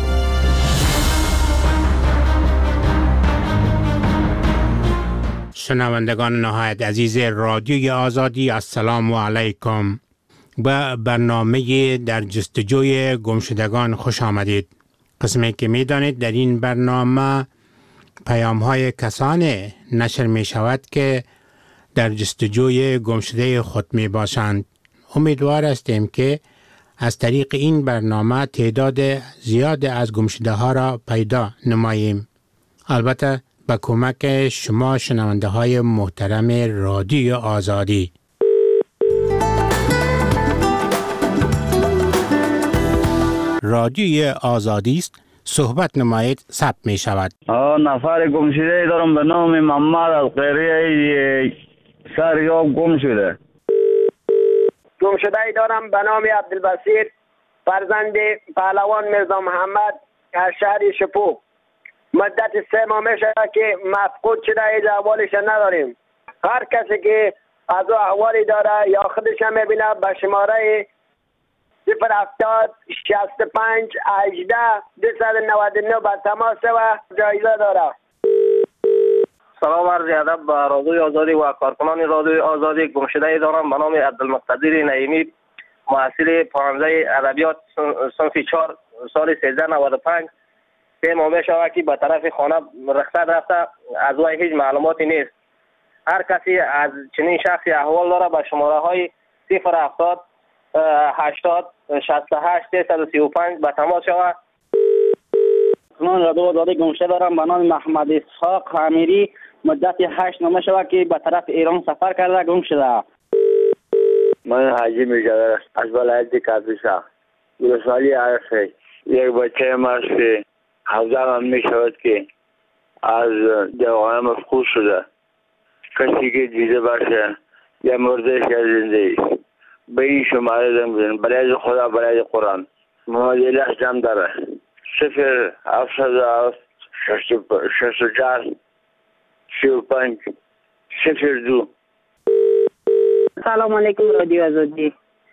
شنوندگان نهایت عزیز رادیوی آزادی، السلام علیکم. به برنامه در جستجوی گمشدگان خوش آمدید. قسمی که می دانید در این برنامه پیام های کسان نشر می شود که در جستجوی گمشده خود می باشند. امیدوار هستیم که از طریق این برنامه تعداد زیاد از گمشده ها را پیدا نماییم. البته با کمک شما شنونده های محترم رادیو آزادی. رادیو آزادی است، صحبت نمایید ثبت می شود. نفر گمشده دارم به نام محمد از قریه سریاب گم شده. گمشده دارم به نام عبدالبصیر فرزند پهلوان میرزا محمد از شهر شپو. مدت سه ماه میشه که مفقود شده، ایج احوالش نداریم. هر کسی که از او احوالی داره یا خودش هم میبینه به شماره صفر هفتاد شصت و پنج هجده دویست و نود و نه به تماس و جایزه داره. سلام عرض ادب به رادیوی آزادی و کارکنان رادیوی آزادی. گمشده دارم به نام عبدالمقتدر نعیمی، محصل پانزده ادبیات صنف چهار سال سیزده نود و پنج. سه ماه میشود که به طرف خانه رخصت رفته، از او هیچ معلوماتی نیست. هر کسی از چنین شخصی احوال داره به شماره های صفر هفتاد هشتاد شصت و هشت سیصد و سی و پنج به تماس شود. من رادیو آزادی گمشده دارم به نام محمد اسحاق امیری. مدت هشت ماه شود که به طرف ایران سفر کرده گم شده. من حاجی میرجادر از ولایت کاپیسا ولسوالی عرفه. یک بچه مرسی هفته هم می شود که از جوانه مفقود شده. کسی که دیده باشه یا مردهش یا زنده است به این شماره زنگ بزنید. برای خدا، برای قرآن. محمد الیاس جمع داره صفر هفتصد و هفت شصت و چهار سی و پنج صفر دو. سلام علیکم رادیو آزادی.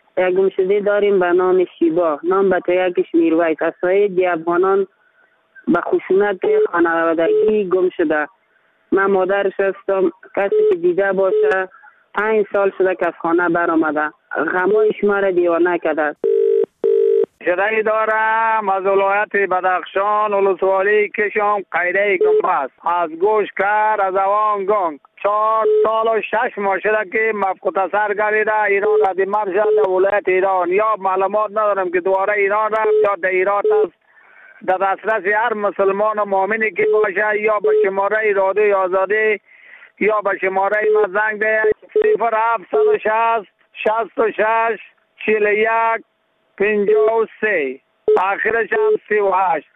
یک گمشده داریم به نام شیبا، نام به یکش میرویس. از ساید افغانان به خشونت خانوادگی گم شده. من مادرش هستم. کسی که دیده باشه پنج سال شده که از خانه برآمده. غمای شما را دیوانه کرده. شده دارم از ولایت بدخشان، ولسوالی کشم قیده گنبست، از گوش کر از اوان گنگ. چهار سال و شش ماه شده که مفقود گریده ایران ردی مرشد در ولایت ایران. یا معلومات ندارم که دواره ایران رفت یا در ایران است. در دسترس هر مسلمان و مؤمنی که باشه یا به شماره رادیوی آزادی یا به شماره ما زنگ ده صفر هفت و شصت شصت و شش چهل و یک پنجاه و سه آخرش هم سی و هشت.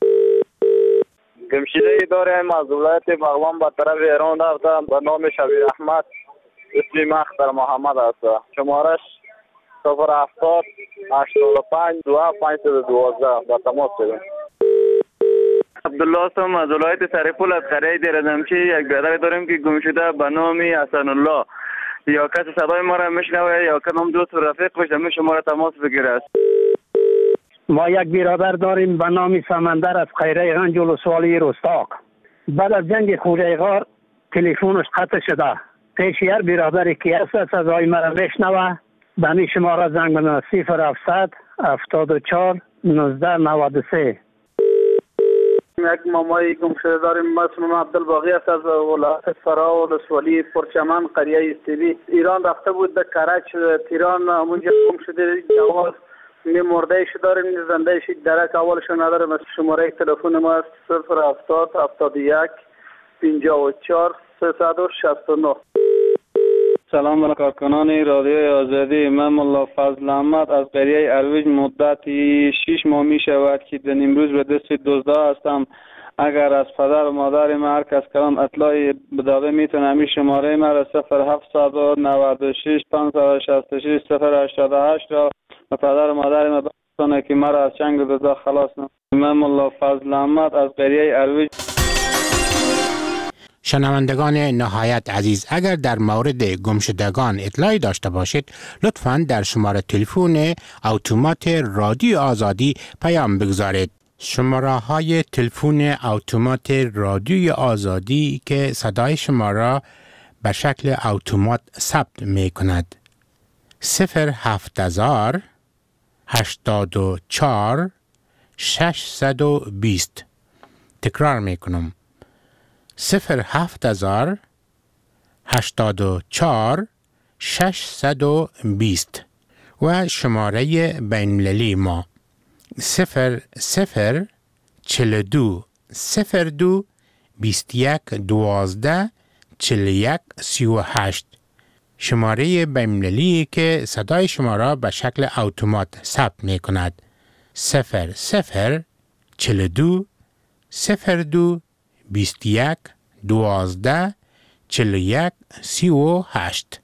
گمشده داریم از ولایت بغلان به طرف ایران رفتم به نام شبیر احمد، اسمی مختر محمد است. شمارش صفر هفتاد هشتاد و پنج دو پنج دوازده به تماس شدیم. عبدالله هستم از ولایت سرپول از قریه دیردمچی. یک برادر داریم که گم شده به نام حسن الله. یا کسی صدای ما را میشنوه یا کدام دوست و رفیق باشه میشه ما را تماس بگیره. ما یک برادر داریم به نام سمندر از قیره غنج ولسوالی رستاق. بعد از جنگ خوره غار تلفنش قطع شده. پیش هر برادری که هست صدای ما را میشنوه به می شماره زنگ بزنه صفر هفتصد هفتاد و چهار نوزده نود و سه. یک مامای گم شده داریم. اسمم عبدالباقی است از ولایت فرا و ولسوالی پرچمن قریه استیبی. ایران رفته بود به کرج تیران، اونجا گم شده. جواز می مرده شده داریم، زنده شد درک اولش نداریم. از شماره تلفن ما است صفر هفتاد هفتاد و یک پنجاه و چهار سیصد و شصت و نه. سلام بر کارکنان رادیوی آزادی. من ملا فضل احمد از قریه ارویج مدتی شش ماه می شود که در امروز به دست دزدا هستم. اگر از پدر و مادر ما هر کس کلام اطلاعی بداده میتونه همی شماره ما را صفر هفتصد و نود و شش پانصد و شصت و شش صفر هشتاد و هشت را به پدر و مادر ما بسانه که مرا از چنگ دزدا خلاص نم. من ملا فضل احمد از قریه ارویج. شنوندگان نهایت عزیز، اگر در مورد گمشدگان اطلاعی داشته باشید لطفاً در شماره تلفن اتومات رادیو آزادی پیام بگذارید. شماره های تلفن اتومات رادیو آزادی که صدای شما را به شکل اتومات ثبت می کند: صفر هفت هزار هشتاد و چهار ششصد و بیست. تکرار می کنم: صفر هفت هزار هشتاد و چهار ششصد و بیست. و شماره بین‌المللی ما صفر صفر چهل و دو صفر دو بیست و یک دوازده چهل و یک سی و هشت. شماره بین‌المللی که صدای شما را به شکل اتومات ثبت می کند: صفر صفر چهل و دو صفر دو بیست و یک دوازده چهل و یک سی و هشت.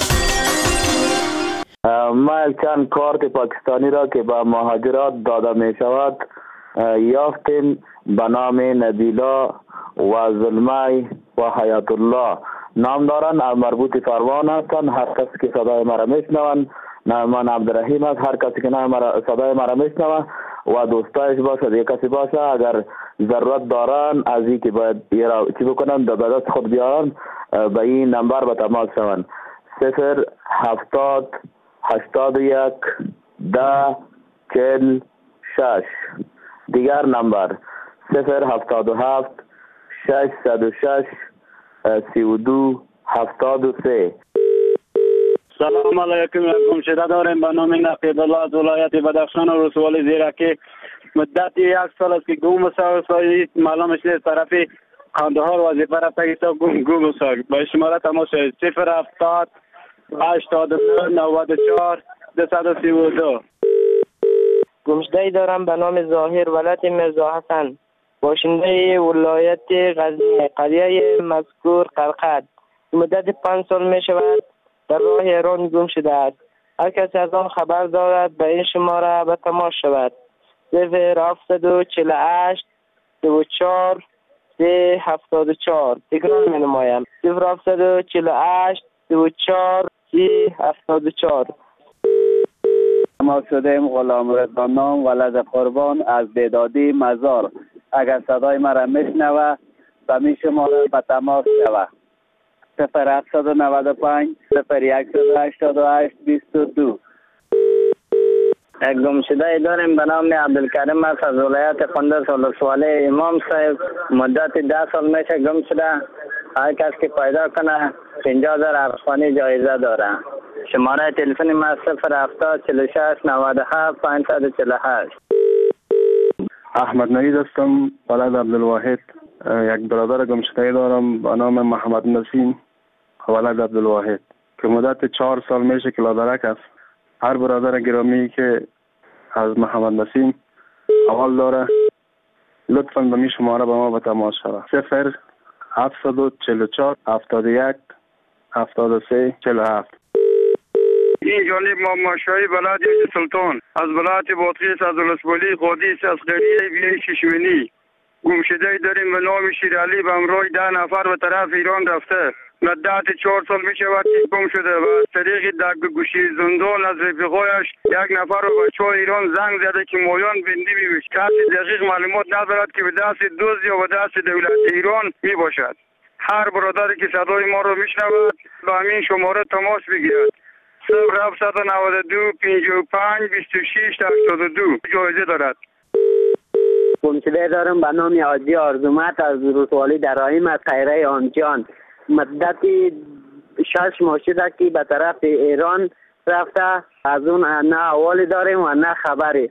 ما چند کارت پاکستانی را که به مهاجرات داده می شود یافتیم به نام نبیلا و زلمای و حیات الله. نام دارن مربوط فروان هستند. هر کسی که صدای مرا میشنوند، من عبدالرحیم است، هر کسی که صدای مرا میشنوه و دوستایش باشه یک کسی باشه اگر ضرورت دارن از این که باید چی بکنن در دست خود بیارن به این نمبر به تماس شوند: صفر هفتاد هشتاد و یک ده چل شش. دیگر نمبر صفر هفتاد و هفت ششصد و شش سی و دو هفتاد و سه. سلام علیکم. گمشده داریم به نام نقید الله از ولایت بدخشان و ولسوالی زیرکی. مدت یک سال است که گم است. معلومش نیست طرف قندهار وظیفه رفته که گم گم است. با شماره تماس شد صفر هفتاد هشتاد و نه نود و چهار دویست و سی و دو. گمشده دارم به نام ظاهر ولایت مرزا حسن، باشنده ولایت غزنی، قریه مذکور قرقد. مدت پنج سال می شود در راه ایران گم شده است. هر کسی از آن خبر دارد به این شماره به تماس شود: صفر هفتصد و چهل و هشت دو و چهار سه هفتاد و چهار. تکرار می نمایم: صفر هفتصد و چهل و هشت دو و چهار سه هفتاد و چهار. ما شدیم غلام رضا نام ولد قربان از بیدادی مزار. اگر صدای مرا میشنوه و می شماره به تماس شوه. صفر هفتصد و نود و پنج صفر صد و هشتاد و هشت بیست و دو. گمشده داریم به نام عبدالکریم است از ولایت قندوز ولسوالی. امام صاحب مدت ده سال میشه گم شده. هر کس که پیدا کنه پنجاه هزار افغانی جایزه داره. شماره تلفن ما صفر هفتاد چهل و شش نود و هفت پانصد و چهل و هشت. احمد نعید هستم، ولد عبدالواحد. یک برادر گمشده دارم به نام محمد نسیم ولد عبدالواحد که مدت چهار سال میشه که لادرک است. هر برادر گرامی که از محمد نسیم اول داره لطفاً به می شماره به ما به تماس شود. صفر هفتصد و چهل و چهار هفتاد و یک هفتاد و سه چهل و هفت. این جانب محمد شاهی بلد سلطان از ولایت بادغیس از ولسوالی قادیس از قریه بیای ششمینی. گمشده داریم به نام شیرعلی به همراه ده نفر به طرف ایران رفته. مدت چهار سال می شود که گم شده و از طریق دگ گوشی زندان از رفیقایش یک نفر رو بچه های ایران زنگ زده که مایان بندی میبیش. کسی دقیق معلومات ندارد که به دست دزد یا به دست دولت ایران می باشد. هر برادری که صدای ما رو میشنود به همین شماره تماس بگیرد. صفر هفتصد و نود و دو پنجاه و پنج بیست و شش هشتاد و دو جایزه دارد. گمشده دارم به نام حاجی آرزومت از رسوالی درایم از خیره آنجان. مدتی شش ماه شده که به طرف ایران رفته. از اون نه احوالی داریم و نه خبری.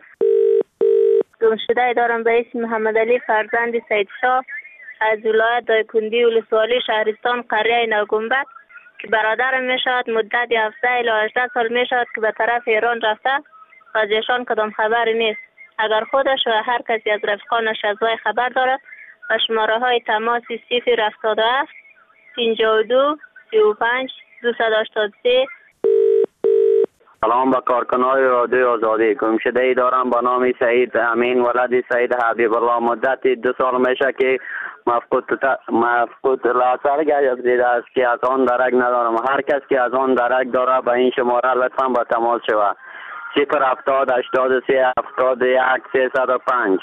گمشده دارم به اسم محمد علی فرزند سید شاه از ولایت دایکندی ولسوالی شهرستان قریه نوگنبد که برادرم می شود. مدت هفده الی هجده سال می شود که به طرف ایران رفته و از ایشان کدام خبری نیست. اگر خودش و هر کسی از رفقانش از وی خبر دارد و شماره های تماس صفر هفتاد و هفت پنجاه و دو سی و پنج دویست و هشتاد و سه. سلام به کارکنان رادیو آزادی. گمشده ای دارم به نام سعید امین ولد سعید حبیب الله. مدت دو سال میشه که مفقود مفقود الاثر گردیده است که از آن درک ندارم. هر کس که از آن درک داره به این شماره لطفا با تماس شود. صفر هفتاد هشتاد و سه هفتاد و یک سیصد و پنج.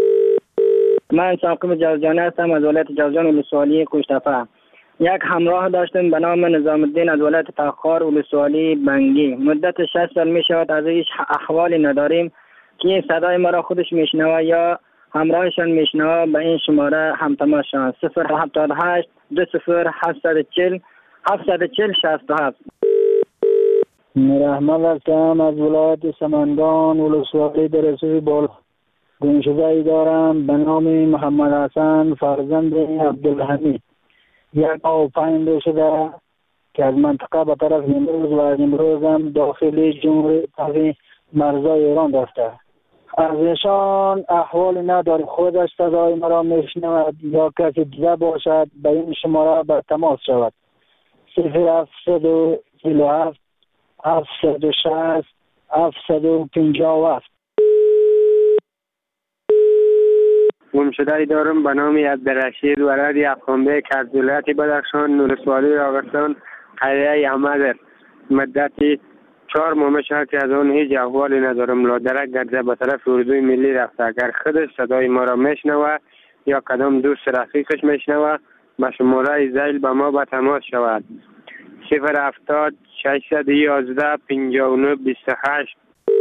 من ساقب جوزجانی هستم از ولایت جوزجان ولسوالی کوشتفه. یک همراه داشتم به نام نظام الدین از ولایت تخار ولسوالی بنگی. مدت شش سال می شود از هیچ احوالی نداریم که صدای ما را خودش میشنوه یا همراهشان میشنوه به این شماره هم تماس شوند. صفر هفتاد و هشت دو صفر هفتصد و چهل هفتصد و چهل شصت و هفت. رحمت هستم از ولایت سمنگان ولسوالی درسوی بال. گمشده ای دارم به نام محمد حسن فرزند عبدالحمید. یک آو پنج دو شده که از منطقه به طرف امروز و از امروز هم داخل جمهوری مرزای ایران رفته. از ایشان احوال نداریم. خودش صدای مرا میشنود یا کسی دیگه باشد به این شماره به تماس شود. صفر هفتصد و چهل و هفت هفتصد و شصت هفتصد و پنجاه و هفت. گمشده ای دارم به نام عبدالرشید ولد افغانبک از ولایت بدخشان ولسوالی راغستان قریه احمد. مدتی چهار ماه میشه که از آن هیچ احوالی ندارم. لادرک گرده به طرف اردوی ملی رفته. اگر خودش صدای ما را میشنوه یا کدام دوست رفیقش میشنوه به شماره زیل به ما به تماس شود. صفر هفتاد ششصد و یازده پنجاه و نه بیست و هشت.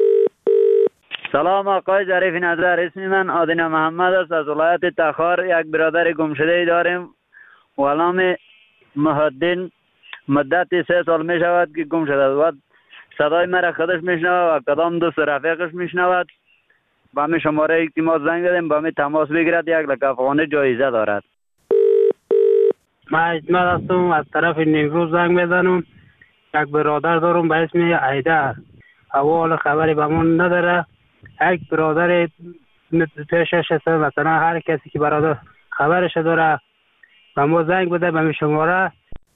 سلام آقای ظریف نظر. اسم من آدینه محمد است از ولایت تخار. یک برادر گمشده ای داریم و نام محدین. مدت سه سال می شود که گم شده و صدای مرا خودش می شنود و کدام دوست رفیقش می شنود. با می شماره که ما زنگ دادیم با می تماس بگیرد. یک لک افغانی جایزه دارد. من اجمل هستم از طرف نیمروز زنگ میزنم. یک برادر دارم به اسم ایدر. اول خبری به من نداره. یک برادر پیشش هست مثلا هر کسی که برادر خبرش داره به ما زنگ بده به می شماره.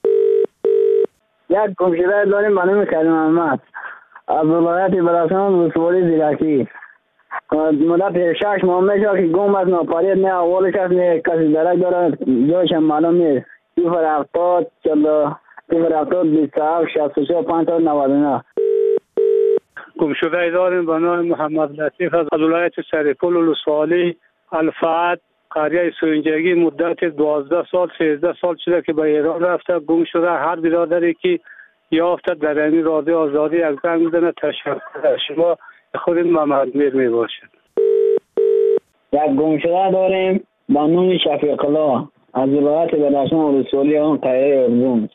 یک گمشده داریم به نام کریم احمد از ولایت بدخشان ولسوالی زیرکی. مدت شش ماه میشه که گم است. ناپدید نه اولش است نه کسی درک داره جایش هم معلوم نیست. صفر هفتاد چهل صفر هفتاد بیست و هفت شصت و چهار پانصد و نود و نه. گمشده داریم به نام محمد لطیف از ولایت سرپل ولسوالی الفعد قریه سوینجگی. مدت دوازده سال سیزده سال شده که به ایران رفته، گم شده. هر برادری که یافته در این رادیو آزادی یک زنگ بزنه. تشکر از شما. خود محمد میر می باشد. یک گم شده داریم به نام شفیق الله از ولایت بدخشان ولسوالی آن قریه ارزون.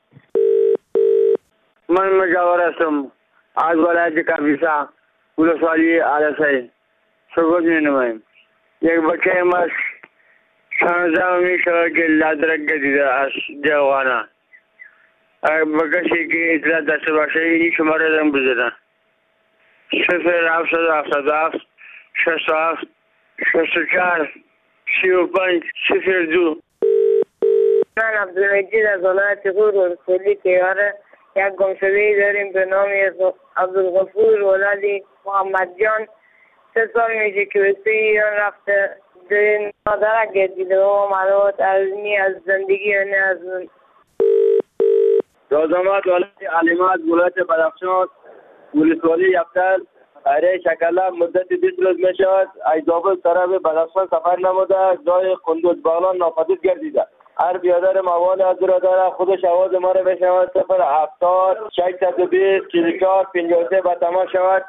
من مجاور هستم از ولایت کاپیسا ولسوالی عرسای. سرگوش می نمایم. یک بچه ماست شانزده می شود که لادرک گذیده از جوانه. بکشی که اطلاع داشته باشه این شماره دم بزنه. صفر هفتصد و هفتاد و هفت شصت و هفت شصت و چهار سی و پنج صفر دو. من عبدالمجید از ولایت غور ولسوالی تیاره. یک گمشده‌ای داریم به نام عبدالغفور ولد محمد جان. سه سال میشه که به ایران رفته. در نادرک گردیده و معلومات علمی از زندگی و نه از رازمات ولایت علیمات ولایت بدخشان ولسوالی یفتل قریه شکله. مدت بیست روز می شود از زابل طرف بدخشان سفر نموده. جای قندوز بغلان ناپدید گردیده. هر بیادر موال از برادر خودش آواز ما را بشنود. صفر هفتاد ششصد و بیست چهل و چهار پنجاه و سه با تمام شود.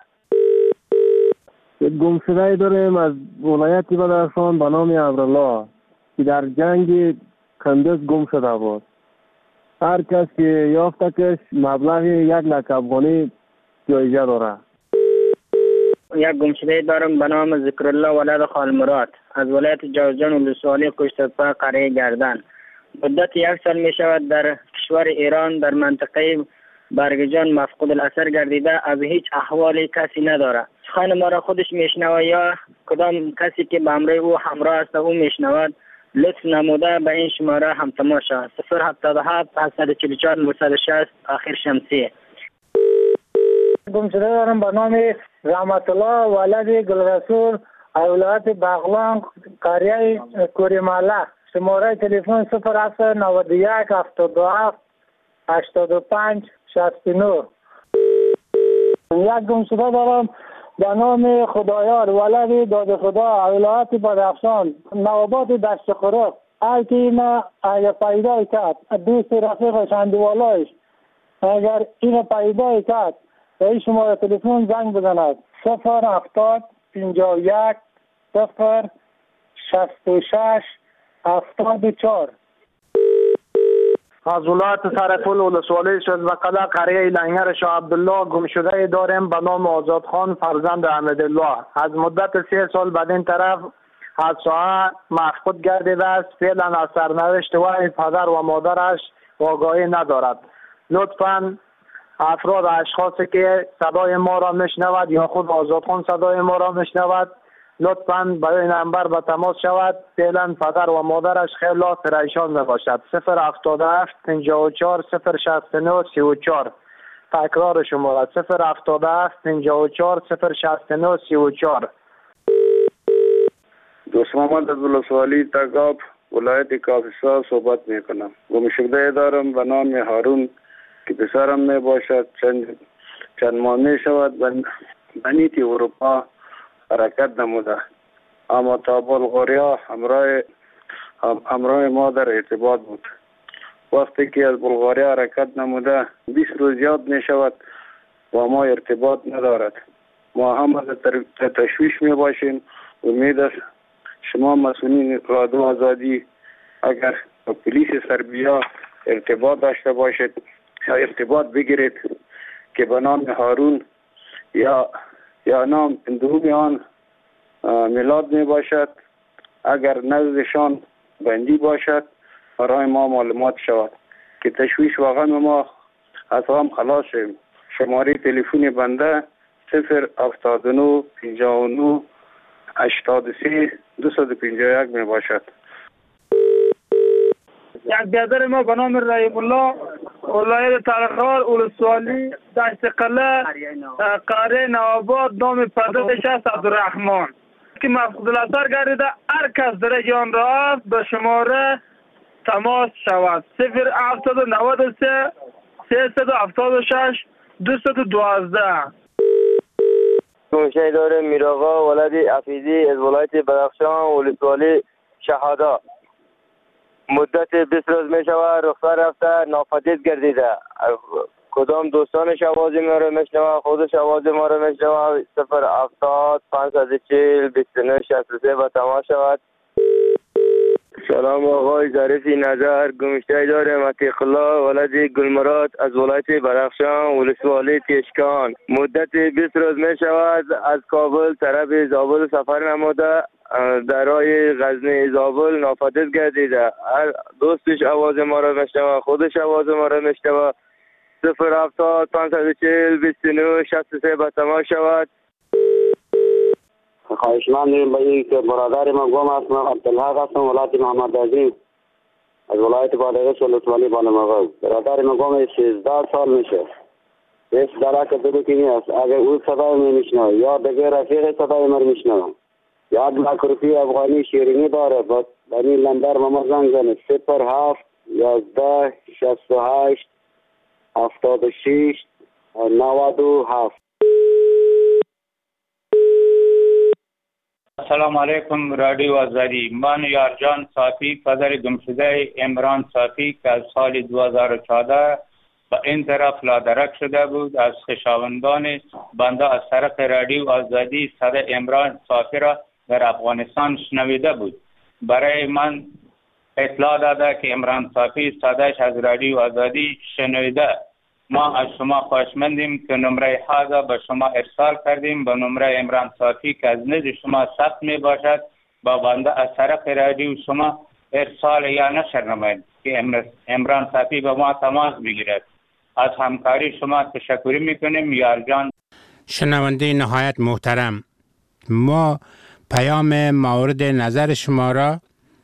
یک گمشده داریم از ولایت بدخشان به نام ابرالله که در جنگ کندز گم شده بود. هر کس که یافتکش مبلغ یک لک افغانی جایزه داره. یک گمشده دارم به نام ذکرالله ولد خالمراد از ولایت جوزجان ولسوالی کشتپا قریه گردن. مدت یک سال می شود در کشور ایران در منطقه برگجان مفقود الاثر گردیده. از هیچ احوالی کسی نداره. سخن ما را خودش میشنوه یا کدام کسی که به همراه او همراه است او میشنود لطف نموده به این شماره هم تماس شود. صفر هفتاد و هفت هشتصد و چهل و چهار نهصد و شصت آخر شمسی. گمشده دارم به نام رحمت الله ولد گلرسول از ولایت بغلان قریه کوریماله. شماره تلفن صفر هفت نود و یک هفتاد و هفت هشتاد و پنج شصت و نه. یک گمشده دارم به نام خدایار ولد داد خدا ولایت بدخشان نوبات دشت خروق. هر کی اینه اگر پیدا کرد دوست رفیقش اندوالایش اگر اینه پیدا کرد به این شماره تلفن زنگ بزند. صفر هفتاد پنجاه و یک صفر شصت و شش هفتاد و چهار. از ولایت سرپل ولسوالی شزبقله قریه لنگر شاه عبدالله گمشده داریم به نام آزاد خان فرزند احمدالله. از مدت سه سال بدین طرف از ساحه مفقود گردیده است. فعلا از سرنوشت وی پدر و مادرش آگاهی ندارد. لطفاً افراد اشخاصی که صدای ما را میشنود یا خود آزاد خان صدای ما را میشنود لطفاً با این نمبر به تماس شود. فعلا پدر و مادرش خیلی پریشان میباشد. صفر هفتاد و هفت پنجاه و چهار صفر شصت و نه سی و چهار. تکرار شماره صفر هفتاد و هفت پنجاه و چهار صفر شصت و نه سی و چهار. دوست محمد از ولسوالی تگاب ولایت کاپیسا صحبت میکنم. گمشده دارم به نام هارون که پسرم می باشد. چند چند ماه می شود به نیت اروپا حرکت نموده، اما تا بلغاریا همراه همراه ما در ارتباط بود. وقتی که از بلغاریا حرکت نموده بیست روز یاد می شود و ما ارتباط ندارد. ما هم از تشویش می باشیم. امید است شما مسئولین رادیو آزادی اگر با پلیس سربیا ارتباط داشته باشید یا ارتباط بگیرید که به نام هارون یا یا نام اندروم آن میلاد می باشد، اگر نزدشان بندی باشد برای ما معلومات شود که تشویش و غم ما از هم خلاص شیم. شماره تلفن بنده صفر هفتاد و نه پنجاه و نه هشتاد و سه دویست و پنجاه و یک می باشد. یک برادر ما به نام رحیم الله ولایت ترخار ولسوالی دشت قله قریه نواباد نام پدرش است عبدالرحمن که مفقود الاثر گردیده. هر کس در جان را به شماره تماس شود. صفر هفتاد و نود و سه سیصد و هفتاد و شش دویست و دوازده. گمشده دارم میراغا ولد عفیزی از ولایت بدخشان ولسوالی شهادا. مدت بیست روز می شود رخصت رفته ناپدید گردیده. کدام دوستانش آواز ما رو میشنوه، خودش آواز ما رو میشنوه. صفر هفتاد پانصد چهل بیست و نه شصت و سه با تماس شود. سلام آقای ظریفی نظر، گمشته دارم عتیق الله ولد گلمراد از ولایت بدخشان ولسوالی تیشکان. مدت بیست روز می شود از کابل طرف زابل سفر نموده، در راه غزنی زابل ناپدید گردیده. هر دوستش آواز ما را میشنوه، خودش آواز ما را میشنوه. صفر هفتاد پانصد چهل بیست و نه شصت و سه با تماس شود. خواهشمند داریم به این که برادر ما گم است. من عبدالحق هستم ولایت محمد عزیز از ولایت بادغیس ولسوالی بانمقام. برادر ما گم سیزده سال میشه. هیچ درک درکی نیست. اگر او صدای می میشنوه یا دیگه رفیق صدای ما میشنوه یا لاک روپی افغانی شیرینی داره با بنی لندر ما زنگ زنه. صفر هفت یازده شصت و هشت هفتاد و شش نود و هفت. السلام علیکم رادیو آزادی. من یارجان صافی پدر گمشده عمران صافی که از سال دو هزار و چهارده به این طرف لادرک شده بود، از خویشاوندان بنده از طرف رادیو آزادی صدای عمران صافی را در افغانستان شنویده بود. برای من اطلاع داده که عمران صافی صدایش از رادیو آزادی شنویده. ما از شما خواهشمندیم که نمره حاضر به شما ارسال کردیم به نمره عمران صافی که از نزد شما ثبت می باشد. با بنده از طرف رادیو شما ارسال یا نشر نمایید که عمران صافی به ما تماس بگیرد. از همکاری شما تشکر میکنیم یارجان. شنونده نهایت محترم، ما پیام مورد نظر شما را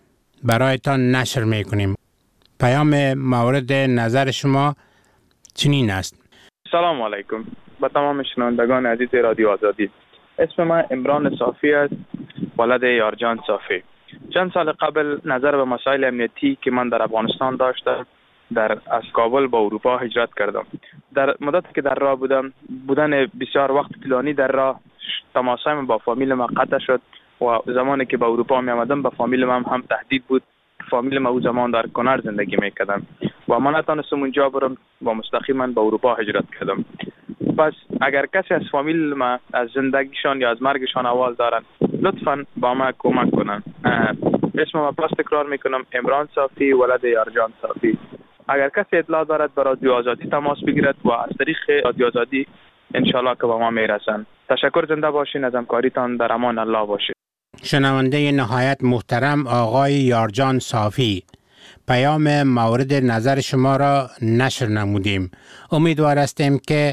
برایتان نشر میکنیم. پیام مورد نظر شما چنین است. سلام علیکم به تمام شنوندگان عزیز رادیو آزادی. اسم من عمران صافی است، ولد یارجان صافی. چند سال قبل نظر به مسائل امنیتی که من در افغانستان داشتم در از کابل به اروپا هجرت کردم. در مدتی که در راه بودم بودن بسیار وقت طولانی در راه تماسایم با فامیل من قطع شد و زمانی که به اروپا می آمدم به فامیل من هم تهدید بود. فامیل من او زمان در کنار زندگی میکردن و من نتونستم اونجا برم و مستقیما به اروپا هجرت کردم. پس اگر کسی از فامیل من از زندگیشان یا از مرگشان احوال دارن لطفاً با ما کمک کنن. اسم ما پس تکرار میکنم عمران صافی ولد یارجان صافی. اگر کسی اطلاع دارد به رادیو آزادی تماس بگیرد و از طریق رادیو آزادی انشالله که به ما میرسن. تشکر، زنده باشین، از همکاریتان در امان الله باشید. شنونده نهایت محترم آقای یارجان صافی، پیام مورد نظر شما را نشر نمودیم. امیدوار هستیم که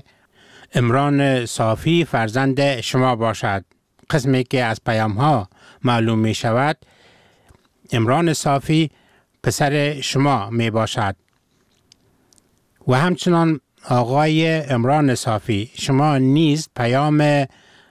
عمران صافی فرزند شما باشد. قسمی که از پیام ها معلوم می شود عمران صافی پسر شما می باشد. و همچنان آقای عمران صافی، شما نیز پیام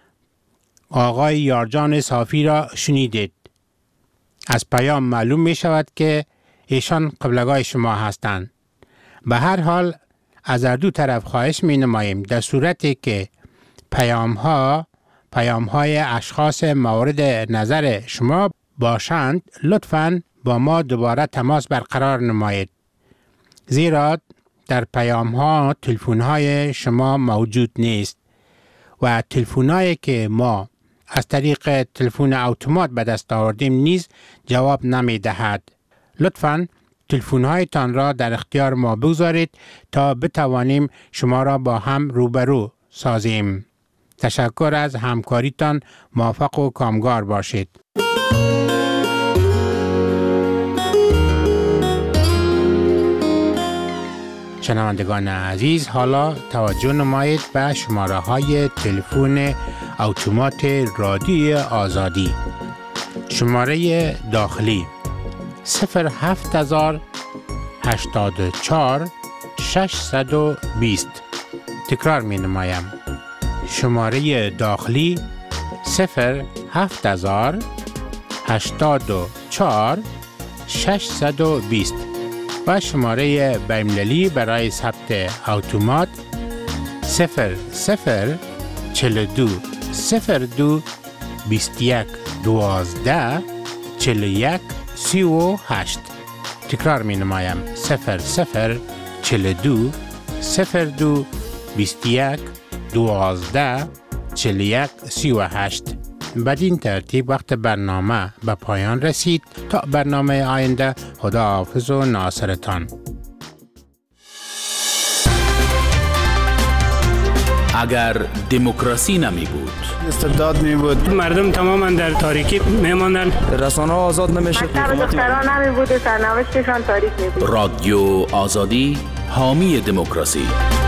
آقای یارجان صافی را شنیدید. از پیام معلوم می شود که ایشان قبلگاه شما هستند. به هر حال از هر دو طرف خواهش می نماییم در صورتی که پیام ها پیام های اشخاص مورد نظر شما باشند لطفاً با ما دوباره تماس برقرار نمایید، زیرا در پیام ها تلفن های شما موجود نیست و تلفن هایی که ما از طریق تلفن اتومات به دست آوردیم نیز جواب نمی دهد. لطفاً تلفن هایتان را در اختیار ما بگذارید تا بتوانیم شما را با هم روبرو سازیم. تشکر از همکاریتان، موفق و کامگار باشید. شنوندگان عزیز، حالا توجه نمایید به شماره های تلفن اتومات رادیو آزادی. شماره داخلی صفر هفت هزار هشتاد و چهار ششصد و بیست. تکرار می نمایم. شماره داخلی صفر هفت هزار هشتاد و چهار ششصد و بیست و شماره بین‌المللی برای ثبت اتومات صفر صفر چهل و دو صفر دو بیست یک دوازده چل یک سی و هشت. تکرار می نمایم صفر صفر چل دو صفر دو بیست یک دوازده چل یک سی و هشت. بدین ترتیب وقت برنامه به پایان رسید. تا برنامه آینده، خدا حافظ و ناصرتان. اگر دموکراسی نمی بود، استبداد می بود، مردم تماما در تاریکی می ماندن، رسانه آزاد نمی شد، مکتب دختران نمی بود و سرنوشتشان تاریک می بود. رادیو آزادی حامی دموکراسی.